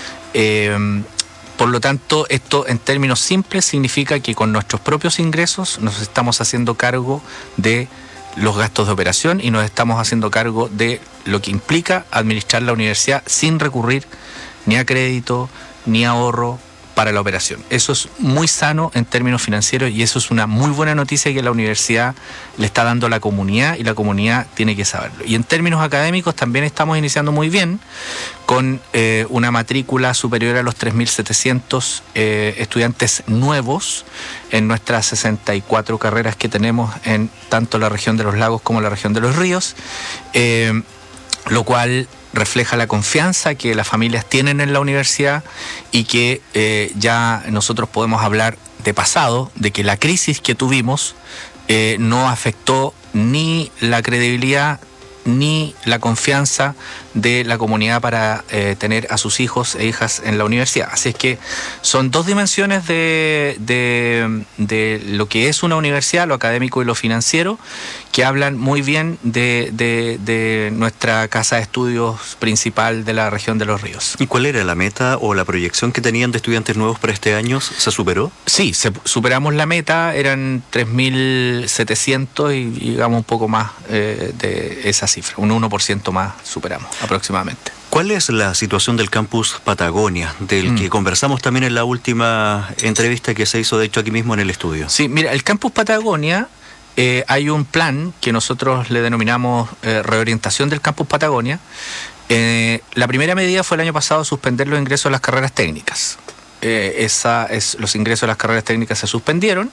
Eh, por lo tanto, esto en términos simples significa que con nuestros propios ingresos nos estamos haciendo cargo de los gastos de operación y nos estamos haciendo cargo de lo que implica administrar la universidad sin recurrir ni a crédito ni a ahorro para la operación. Eso es muy sano en términos financieros y eso es una muy buena noticia que la universidad le está dando a la comunidad y la comunidad tiene que saberlo. Y en términos académicos también estamos iniciando muy bien con eh, una matrícula superior a los tres mil setecientos eh, estudiantes nuevos en nuestras sesenta y cuatro carreras que tenemos en tanto la región de los lagos como la región de los ríos, eh, lo cual refleja la confianza que las familias tienen en la universidad y que eh, ya nosotros podemos hablar de pasado, de que la crisis que tuvimos eh, no afectó ni la credibilidad ni la confianza de la comunidad para eh, tener a sus hijos e hijas en la universidad. Así es que son dos dimensiones de, de, de lo que es una universidad, lo académico y lo financiero, que hablan muy bien de, de, de nuestra casa de estudios principal de la región de Los Ríos. ¿Y cuál era la meta o la proyección que tenían de estudiantes nuevos para este año? ¿Se superó? Sí, se, superamos la meta, eran tres mil setecientos y llegamos un poco más eh, de esa cifra, un uno por ciento más superamos aproximadamente. ¿Cuál es la situación del campus Patagonia, del mm. que conversamos también en la última entrevista que se hizo de hecho aquí mismo en el estudio? Sí, mira, el campus Patagonia, eh, hay un plan que nosotros le denominamos eh, reorientación del campus Patagonia. Eh, la primera medida fue el año pasado suspender los ingresos a las carreras técnicas. Eh, esa es, los ingresos a las carreras técnicas se suspendieron.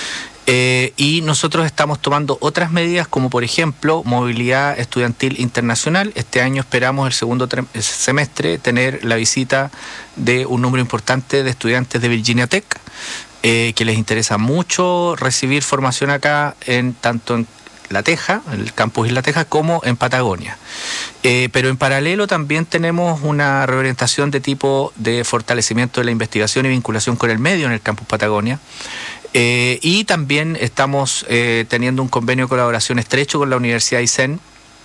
Eh, y nosotros estamos tomando otras medidas como por ejemplo movilidad estudiantil internacional. Este año esperamos el segundo semestre tener la visita de un número importante de estudiantes de Virginia Tech eh, que les interesa mucho recibir formación acá, en tanto en La Teja, el campus Isla Teja, como en Patagonia. Eh, pero en paralelo también tenemos una reorientación de tipo de fortalecimiento de la investigación y vinculación con el medio en el campus Patagonia. Eh, y también estamos eh, teniendo un convenio de colaboración estrecho con la Universidad Aysén,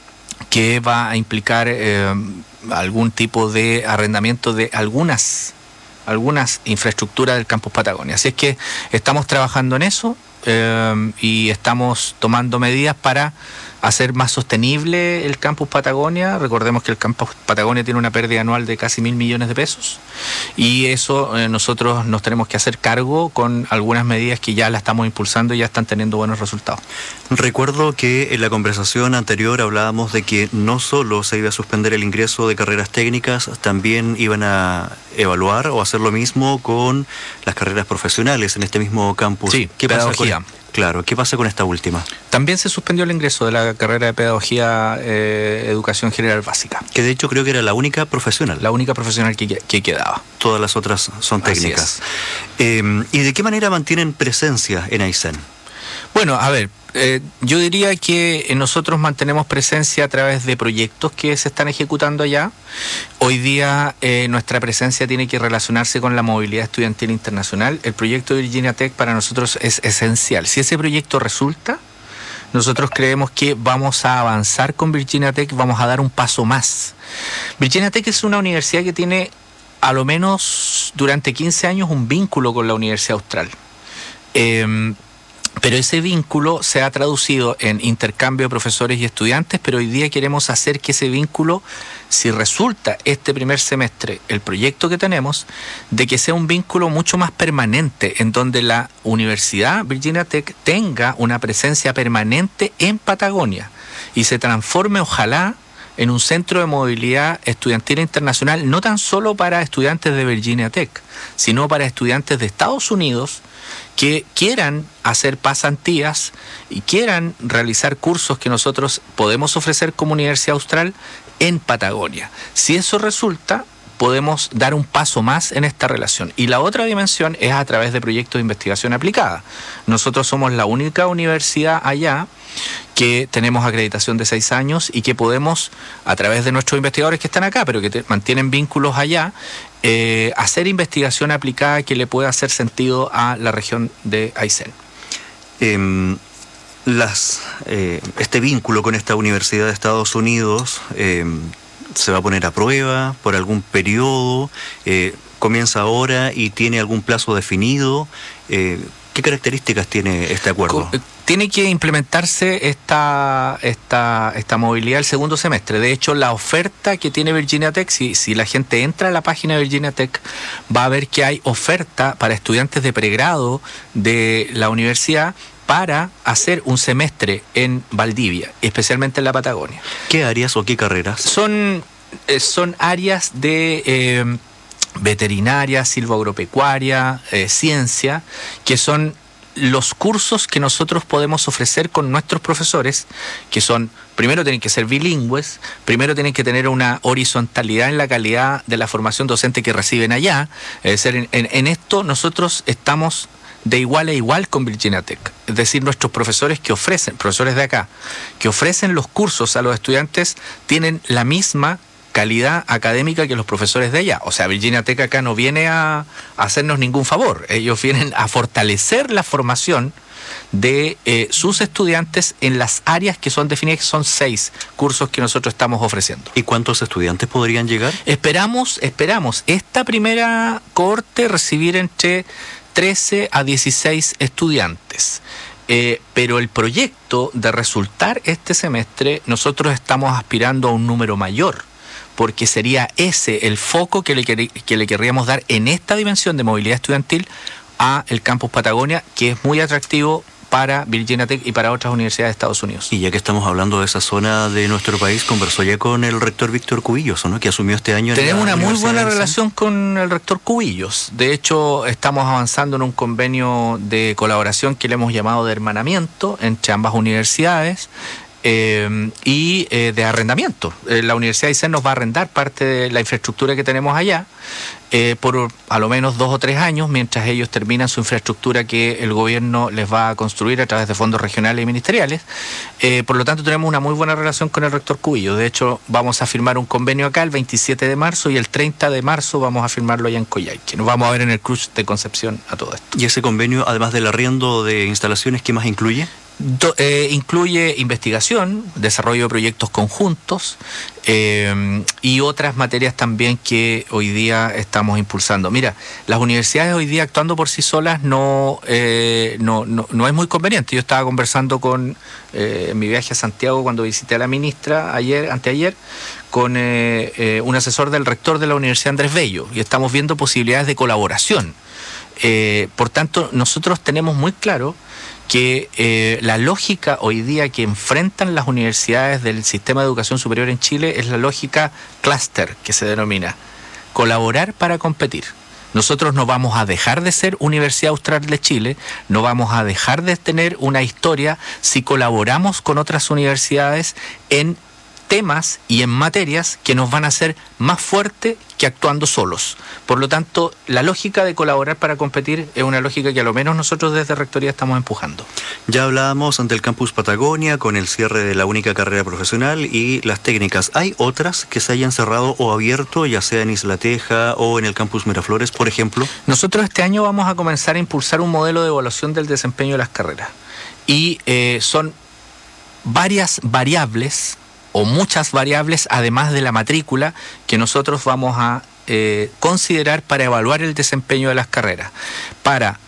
que va a implicar eh, algún tipo de arrendamiento de algunas, algunas infraestructuras del campus Patagonia. Así es que estamos trabajando en eso eh, y estamos tomando medidas para hacer más sostenible el campus Patagonia. Recordemos que el campus Patagonia tiene una pérdida anual de casi mil millones de pesos y eso eh, nosotros nos tenemos que hacer cargo con algunas medidas que ya la estamos impulsando y ya están teniendo buenos resultados. Recuerdo que en la conversación anterior hablábamos de que no solo se iba a suspender el ingreso de carreras técnicas, también iban a evaluar o hacer lo mismo con las carreras profesionales en este mismo campus. Sí, ¿Qué pasa con pedagogía. Claro, ¿qué pasa con esta última? También se suspendió el ingreso de la carrera de Pedagogía, eh, Educación General Básica. Que de hecho creo que era la única profesional. La única profesional que, que quedaba. Todas las otras son técnicas. Eh, ¿Y de qué manera mantienen presencia en Aysén? Bueno, a ver, eh, yo diría que nosotros mantenemos presencia a través de proyectos que se están ejecutando allá. Hoy día eh, nuestra presencia tiene que relacionarse con la movilidad estudiantil internacional. El proyecto de Virginia Tech para nosotros es esencial. Si ese proyecto resulta, nosotros creemos que vamos a avanzar con Virginia Tech, vamos a dar un paso más. Virginia Tech es una universidad que tiene a lo menos durante quince años un vínculo con la Universidad Austral. Eh, Pero ese vínculo se ha traducido en intercambio de profesores y estudiantes, pero hoy día queremos hacer que ese vínculo, si resulta este primer semestre el proyecto que tenemos, de que sea un vínculo mucho más permanente, en donde la Universidad Virginia Tech tenga una presencia permanente en Patagonia y se transforme, ojalá, en un centro de movilidad estudiantil internacional, no tan solo para estudiantes de Virginia Tech, sino para estudiantes de Estados Unidos que quieran hacer pasantías y quieran realizar cursos que nosotros podemos ofrecer como Universidad Austral en Patagonia. Si eso resulta, podemos dar un paso más en esta relación. Y la otra dimensión es a través de proyectos de investigación aplicada. Nosotros somos la única universidad allá que tenemos acreditación de seis años y que podemos, a través de nuestros investigadores que están acá, pero que te, mantienen vínculos allá, eh, hacer investigación aplicada que le pueda hacer sentido a la región de Aysén. Eh, las, eh, este vínculo con esta Universidad de Estados Unidos eh, se va a poner a prueba por algún periodo, eh, comienza ahora y tiene algún plazo definido. Eh, ¿Qué características tiene este acuerdo? Tiene que implementarse esta, esta, esta movilidad el segundo semestre. De hecho, la oferta que tiene Virginia Tech, si, si la gente entra a la página de Virginia Tech, va a ver que hay oferta para estudiantes de pregrado de la universidad para hacer un semestre en Valdivia, especialmente en la Patagonia. ¿Qué áreas o qué carreras? Son, eh, son áreas de eh, veterinaria, silvoagropecuaria, eh, ciencia, que son los cursos que nosotros podemos ofrecer con nuestros profesores, que son, primero tienen que ser bilingües, primero tienen que tener una horizontalidad en la calidad de la formación docente que reciben allá. Es decir, en, en, en esto nosotros estamos de igual a igual con Virginia Tech. Es decir, nuestros profesores que ofrecen, profesores de acá, que ofrecen los cursos a los estudiantes, tienen la misma calidad académica que los profesores de allá. O sea, Virginia Tech acá no viene a, a hacernos ningún favor. Ellos vienen a fortalecer la formación de eh, sus estudiantes en las áreas que son definidas, que son seis cursos que nosotros estamos ofreciendo. ¿Y cuántos estudiantes podrían llegar? Esperamos, esperamos esta primera cohorte recibir entre trece a dieciséis estudiantes. Eh, pero el proyecto de resultar este semestre, nosotros estamos aspirando a un número mayor, porque sería ese el foco que le, que le querríamos dar en esta dimensión de movilidad estudiantil a el Campus Patagonia, que es muy atractivo para Virginia Tech y para otras universidades de Estados Unidos. Y ya que estamos hablando de esa zona de nuestro país, conversó ya con el rector Víctor Cubillos, ¿no?, que asumió este año. Tenemos una muy buena relación con el rector Cubillos. De hecho, estamos avanzando en un convenio de colaboración que le hemos llamado de hermanamiento entre ambas universidades. Eh, y eh, de arrendamiento. Eh, la Universidad de Aysén nos va a arrendar parte de la infraestructura que tenemos allá eh, por a lo menos dos o tres años, mientras ellos terminan su infraestructura que el gobierno les va a construir a través de fondos regionales y ministeriales. Eh, por lo tanto, tenemos una muy buena relación con el rector Cubillo. De hecho, vamos a firmar un convenio acá el veintisiete de marzo y el treinta de marzo vamos a firmarlo allá en Coyhaique. Nos vamos a ver en el cruce de Concepción a todo esto. ¿Y ese convenio, además del arriendo de instalaciones, qué más incluye? Do, eh, incluye investigación, desarrollo de proyectos conjuntos eh, y otras materias también que hoy día estamos impulsando. Mira, las universidades hoy día actuando por sí solas no, eh, no, no, no es muy conveniente. Yo estaba conversando con eh, en mi viaje a Santiago cuando visité a la ministra ayer, anteayer, con eh, eh, un asesor del rector de la Universidad Andrés Bello, y estamos viendo posibilidades de colaboración. Eh, por tanto, nosotros tenemos muy claro que eh, la lógica hoy día que enfrentan las universidades del sistema de educación superior en Chile es la lógica clúster, que se denomina colaborar para competir. Nosotros no vamos a dejar de ser Universidad Austral de Chile, no vamos a dejar de tener una historia si colaboramos con otras universidades en temas y en materias que nos van a hacer más fuerte que actuando solos. Por lo tanto, la lógica de colaborar para competir es una lógica que a lo menos nosotros desde Rectoría estamos empujando. Ya hablábamos ante el Campus Patagonia con el cierre de la única carrera profesional y las técnicas. ¿Hay otras que se hayan cerrado o abierto, ya sea en Isla Teja o en el Campus Miraflores, por ejemplo? Nosotros este año vamos a comenzar a impulsar un modelo de evaluación del desempeño de las carreras. Y eh, son varias variables o muchas variables, además de la matrícula, que nosotros vamos a eh, considerar para evaluar el desempeño de las carreras, para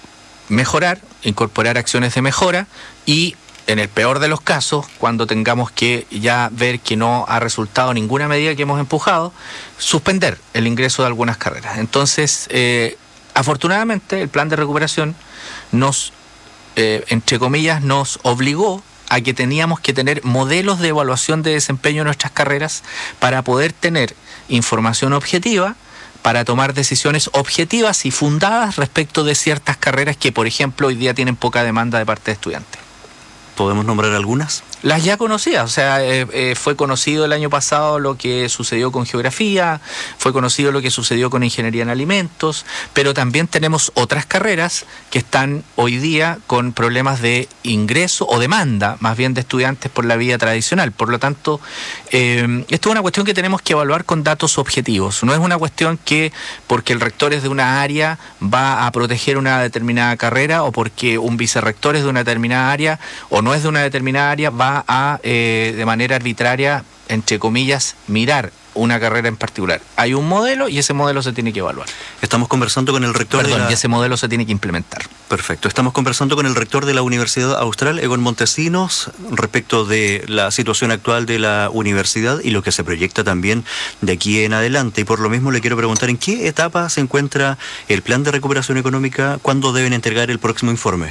mejorar, incorporar acciones de mejora y, en el peor de los casos, cuando tengamos que ya ver que no ha resultado ninguna medida que hemos empujado, suspender el ingreso de algunas carreras. Entonces, eh, afortunadamente, el plan de recuperación nos, eh, entre comillas, nos obligó a que teníamos que tener modelos de evaluación de desempeño en nuestras carreras para poder tener información objetiva, para tomar decisiones objetivas y fundadas respecto de ciertas carreras que, por ejemplo, hoy día tienen poca demanda de parte de estudiantes. ¿Podemos nombrar algunas? Las ya conocidas, o sea, eh, eh, fue conocido el año pasado lo que sucedió con geografía, fue conocido lo que sucedió con ingeniería en alimentos, pero también tenemos otras carreras que están hoy día con problemas de ingreso o demanda, más bien de estudiantes por la vía tradicional. Por lo tanto, eh, esto es una cuestión que tenemos que evaluar con datos objetivos. No es una cuestión que porque el rector es de una área va a proteger una determinada carrera o porque un vicerrector es de una determinada área o no es de una determinada área va a, eh, de manera arbitraria, entre comillas, mirar una carrera en particular. Hay un modelo y ese modelo se tiene que evaluar. Estamos conversando con el rector Perdón, de la... y ese modelo se tiene que implementar. Perfecto. Estamos conversando con el rector de la Universidad Austral, Egon Montesinos, respecto de la situación actual de la universidad y lo que se proyecta también de aquí en adelante. Y por lo mismo le quiero preguntar en qué etapa se encuentra el plan de recuperación económica, cuándo deben entregar el próximo informe.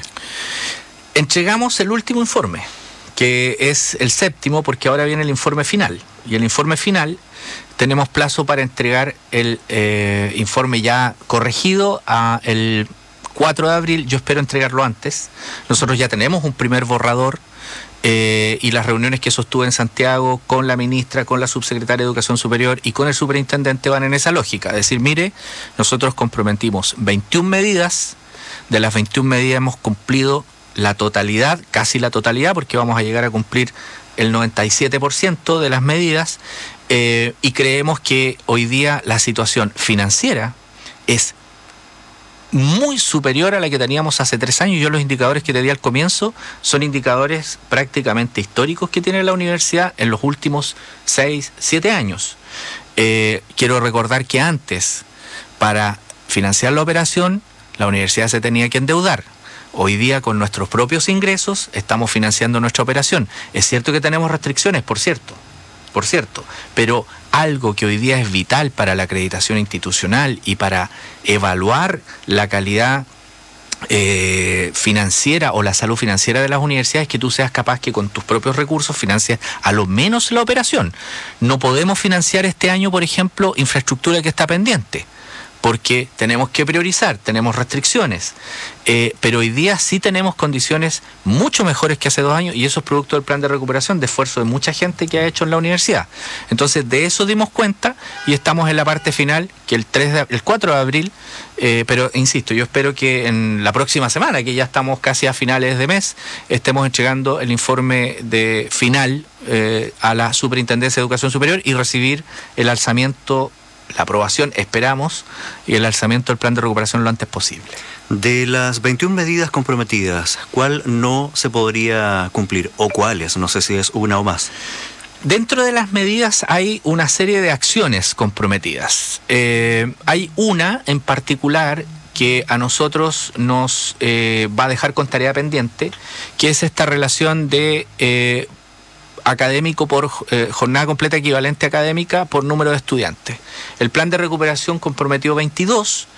Entregamos el último informe, que es el séptimo, porque ahora viene el informe final. Y el informe final tenemos plazo para entregar el eh, informe ya corregido a el cuatro de abril. Yo espero entregarlo antes. Nosotros ya tenemos un primer borrador eh, y las reuniones que sostuve en Santiago con la ministra, con la subsecretaria de Educación Superior y con el superintendente van en esa lógica. Es decir, mire, nosotros comprometimos veintiuna medidas, de las veintiuna medidas hemos cumplido la totalidad, casi la totalidad, porque vamos a llegar a cumplir el noventa y siete por ciento de las medidas eh, y creemos que hoy día la situación financiera es muy superior a la que teníamos hace tres años. Yo los indicadores que te di al comienzo son indicadores prácticamente históricos que tiene la universidad en los últimos seis, siete años. Eh, quiero recordar que antes, para financiar la operación, la universidad se tenía que endeudar. Hoy día, con nuestros propios ingresos, estamos financiando nuestra operación. Es cierto que tenemos restricciones, por cierto, por cierto, pero algo que hoy día es vital para la acreditación institucional y para evaluar la calidad eh, financiera o la salud financiera de las universidades, que tú seas capaz que con tus propios recursos financies a lo menos la operación. No podemos financiar este año, por ejemplo, infraestructura que está pendiente, porque tenemos que priorizar, tenemos restricciones, eh, pero hoy día sí tenemos condiciones mucho mejores que hace dos años, y eso es producto del plan de recuperación, de esfuerzo de mucha gente que ha hecho en la universidad. Entonces, de eso dimos cuenta y estamos en la parte final, que el, tres de, el cuatro de abril, eh, pero insisto, yo espero que en la próxima semana, que ya estamos casi a finales de mes, estemos entregando el informe de final eh, a la Superintendencia de Educación Superior y recibir el alzamiento, la aprobación, esperamos, y el alzamiento del plan de recuperación lo antes posible. De las veintiuna medidas comprometidas, ¿cuál no se podría cumplir? ¿O cuáles? No sé si es una o más. Dentro de las medidas hay una serie de acciones comprometidas. Eh, hay una en particular que a nosotros nos eh, va a dejar con tarea pendiente, que es esta relación de Eh, académico por eh, jornada completa equivalente académica por número de estudiantes. El plan de recuperación comprometió veintidós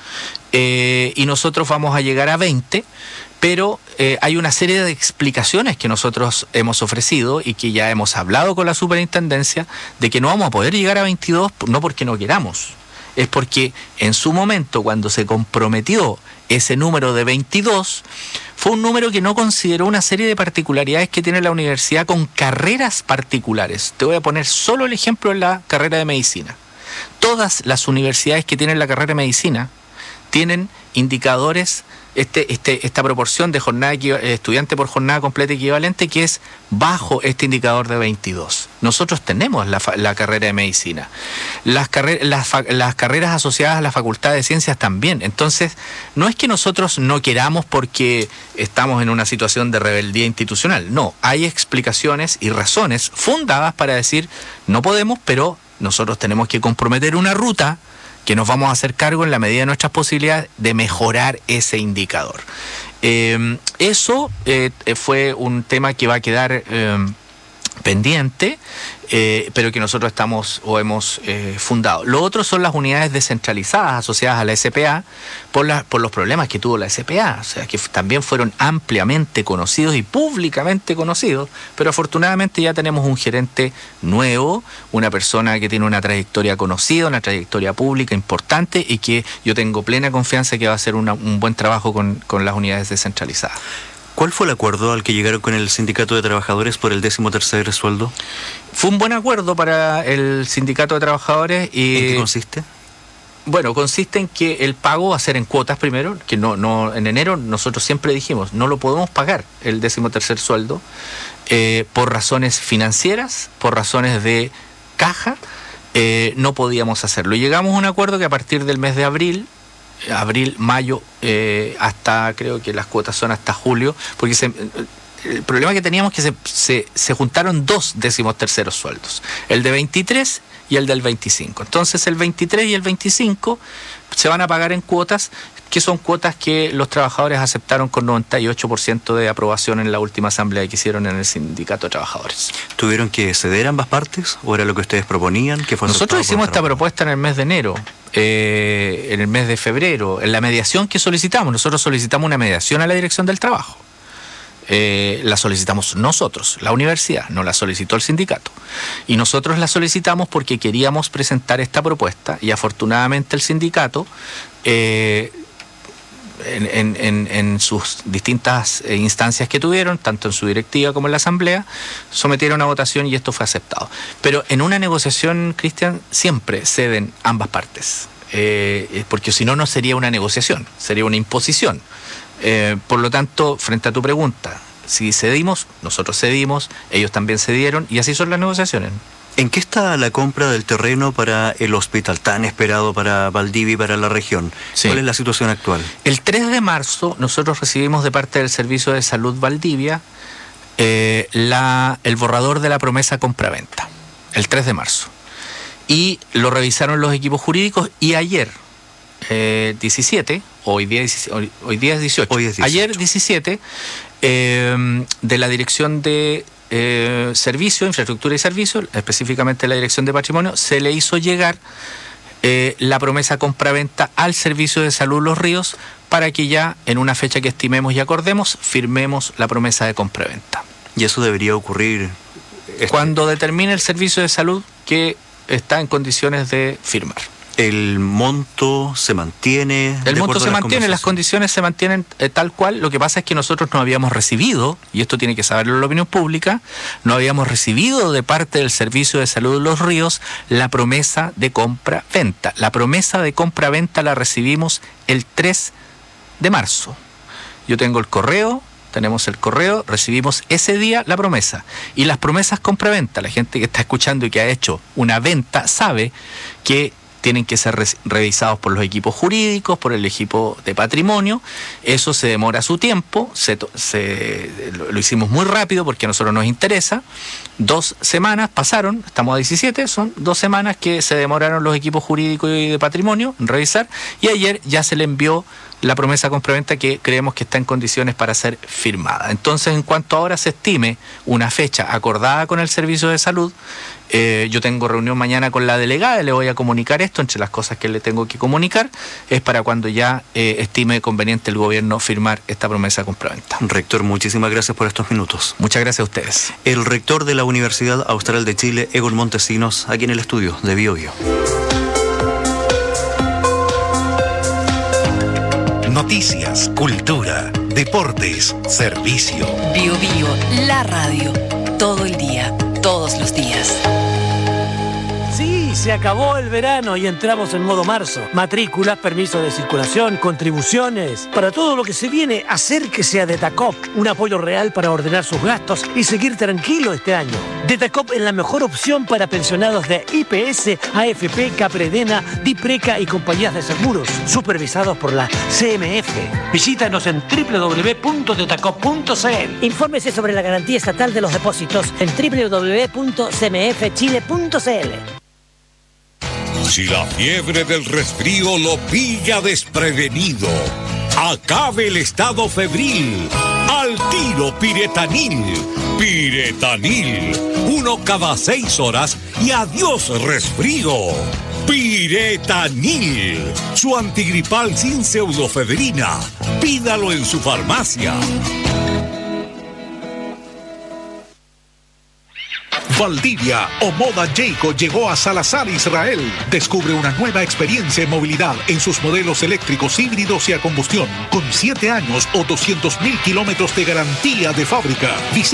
eh, y nosotros vamos a llegar a veinte, pero eh, hay una serie de explicaciones que nosotros hemos ofrecido y que ya hemos hablado con la superintendencia de que no vamos a poder llegar a veintidós, no porque no queramos, es porque en su momento, cuando se comprometió ese número de veintidós, fue un número que no consideró una serie de particularidades que tiene la universidad con carreras particulares. Te voy a poner solo el ejemplo en la carrera de medicina. Todas las universidades que tienen la carrera de medicina tienen indicadores, este, este, esta proporción de jornada estudiante por jornada completa equivalente, que es bajo este indicador de veintidós. Nosotros tenemos la, la carrera de medicina. Las, carrer, las, las carreras asociadas a la Facultad de Ciencias también. Entonces, no es que nosotros no queramos porque estamos en una situación de rebeldía institucional. No, hay explicaciones y razones fundadas para decir no podemos, pero nosotros tenemos que comprometer una ruta que nos vamos a hacer cargo en la medida de nuestras posibilidades de mejorar ese indicador. Eh, eso eh, fue un tema que va a quedar eh, pendiente, eh, pero que nosotros estamos o hemos eh, fundado. Lo otro son las unidades descentralizadas asociadas a la S P A por, la, por los problemas que tuvo la S P A, o sea, que también fueron ampliamente conocidos y públicamente conocidos, pero afortunadamente ya tenemos un gerente nuevo, una persona que tiene una trayectoria conocida, una trayectoria pública importante, y que yo tengo plena confianza que va a hacer una, un buen trabajo con, con las unidades descentralizadas. ¿Cuál fue el acuerdo al que llegaron con el Sindicato de Trabajadores por el décimo tercer sueldo? Fue un buen acuerdo para el Sindicato de Trabajadores. Y, ¿en qué consiste? Bueno, consiste en que el pago va a ser en cuotas primero, que no, no en enero nosotros siempre dijimos, no lo podemos pagar el décimo tercer sueldo, eh, por razones financieras, por razones de caja, eh, no podíamos hacerlo. Y llegamos a un acuerdo que a partir del mes de abril, abril, mayo, eh, hasta, creo que las cuotas son hasta julio, porque se, el problema que teníamos es que se, se, se juntaron dos décimos terceros sueldos, el de veintitrés y el del veinticinco. Entonces el veintitrés y el veinticinco se van a pagar en cuotas, que son cuotas que los trabajadores aceptaron con noventa y ocho por ciento de aprobación en la última asamblea que hicieron en el Sindicato de Trabajadores. ¿Tuvieron que ceder ambas partes o era lo que ustedes proponían? ¿Qué fue? Nosotros hicimos esta propuesta en el mes de enero, eh, en el mes de febrero, en la mediación que solicitamos. Nosotros solicitamos una mediación a la Dirección del Trabajo. Eh, la solicitamos nosotros, la universidad, no la solicitó el sindicato. Y nosotros la solicitamos porque queríamos presentar esta propuesta, y afortunadamente el sindicato, eh, En, en, en, en sus distintas eh, instancias que tuvieron, tanto en su directiva como en la asamblea, sometieron a votación y esto fue aceptado. Pero en una negociación, Cristian, siempre ceden ambas partes, eh, porque si no, no sería una negociación, sería una imposición. Eh, por lo tanto, frente a tu pregunta, si cedimos, nosotros cedimos, ellos también cedieron, y así son las negociaciones. ¿En qué está la compra del terreno para el hospital tan esperado para Valdivia y para la región? Sí. ¿Cuál es la situación actual? El tres de marzo nosotros recibimos de parte del Servicio de Salud Valdivia eh, la, el borrador de la promesa compraventa, el tres de marzo. Y lo revisaron los equipos jurídicos y ayer, eh, diecisiete, hoy día, hoy, hoy día es dieciocho, hoy es dieciocho. Ayer diecisiete, eh, de la Dirección de Eh, servicio, infraestructura y servicio, específicamente la Dirección de Patrimonio, se le hizo llegar eh, la promesa compraventa al Servicio de Salud Los Ríos para que ya en una fecha que estimemos y acordemos firmemos la promesa de compraventa. ¿Y eso debería ocurrir este... cuando determine el Servicio de Salud que está en condiciones de firmar? ¿El monto se mantiene? El monto se mantiene, las condiciones se mantienen eh, tal cual. Lo que pasa es que nosotros no habíamos recibido, y esto tiene que saberlo la opinión pública, no habíamos recibido de parte del Servicio de Salud de Los Ríos la promesa de compra-venta. La promesa de compra-venta la recibimos el tres de marzo. Yo tengo el correo, tenemos el correo, recibimos ese día la promesa. Y las promesas compra-venta, la gente que está escuchando y que ha hecho una venta sabe que tienen que ser re- revisados por los equipos jurídicos, por el equipo de patrimonio. Eso se demora su tiempo, se, to- se lo, lo hicimos muy rápido porque a nosotros nos interesa. Dos semanas pasaron, estamos a diecisiete, son dos semanas que se demoraron los equipos jurídicos y de patrimonio en revisar, y ayer ya se le envió la promesa compraventa que creemos que está en condiciones para ser firmada. Entonces, en cuanto ahora se estime una fecha acordada con el Servicio de Salud, eh, yo tengo reunión mañana con la delegada, le voy a comunicar esto, entre las cosas que le tengo que comunicar, es para cuando ya eh, estime conveniente el gobierno firmar esta promesa compraventa. Rector, muchísimas gracias por estos minutos. Muchas gracias a ustedes. El rector de la Universidad Austral de Chile, Egon Montesinos, aquí en el estudio de Bio Bio. Noticias, cultura, deportes, servicio. Bio Bio, la radio. Todo el día, todos los días. Sí, se acabó el verano y entramos en modo marzo. Matrículas, permisos de circulación, contribuciones. Para todo lo que se viene, acérquese a Detacop. Un apoyo real para ordenar sus gastos y seguir tranquilo este año. Detacop es la mejor opción para pensionados de I P S, A F P, Capredena, Dipreca y compañías de seguros, supervisados por la C M F. Visítanos en doble u doble u doble u punto detacop punto c l. Infórmese sobre la garantía estatal de los depósitos en doble u doble u doble u punto c m f chile punto c l. Si la fiebre del resfrío lo pilla desprevenido, acabe el estado febril. Al tiro Piretanil. Piretanil. Uno cada seis horas y adiós resfrío. Piretanil. Su antigripal sin pseudofebrina. Pídalo en su farmacia. Valdivia o Moda Jayco llegó a Salazar, Israel. Descubre una nueva experiencia en movilidad en sus modelos eléctricos, híbridos y a combustión, con siete años o doscientos mil kilómetros de garantía de fábrica. Visita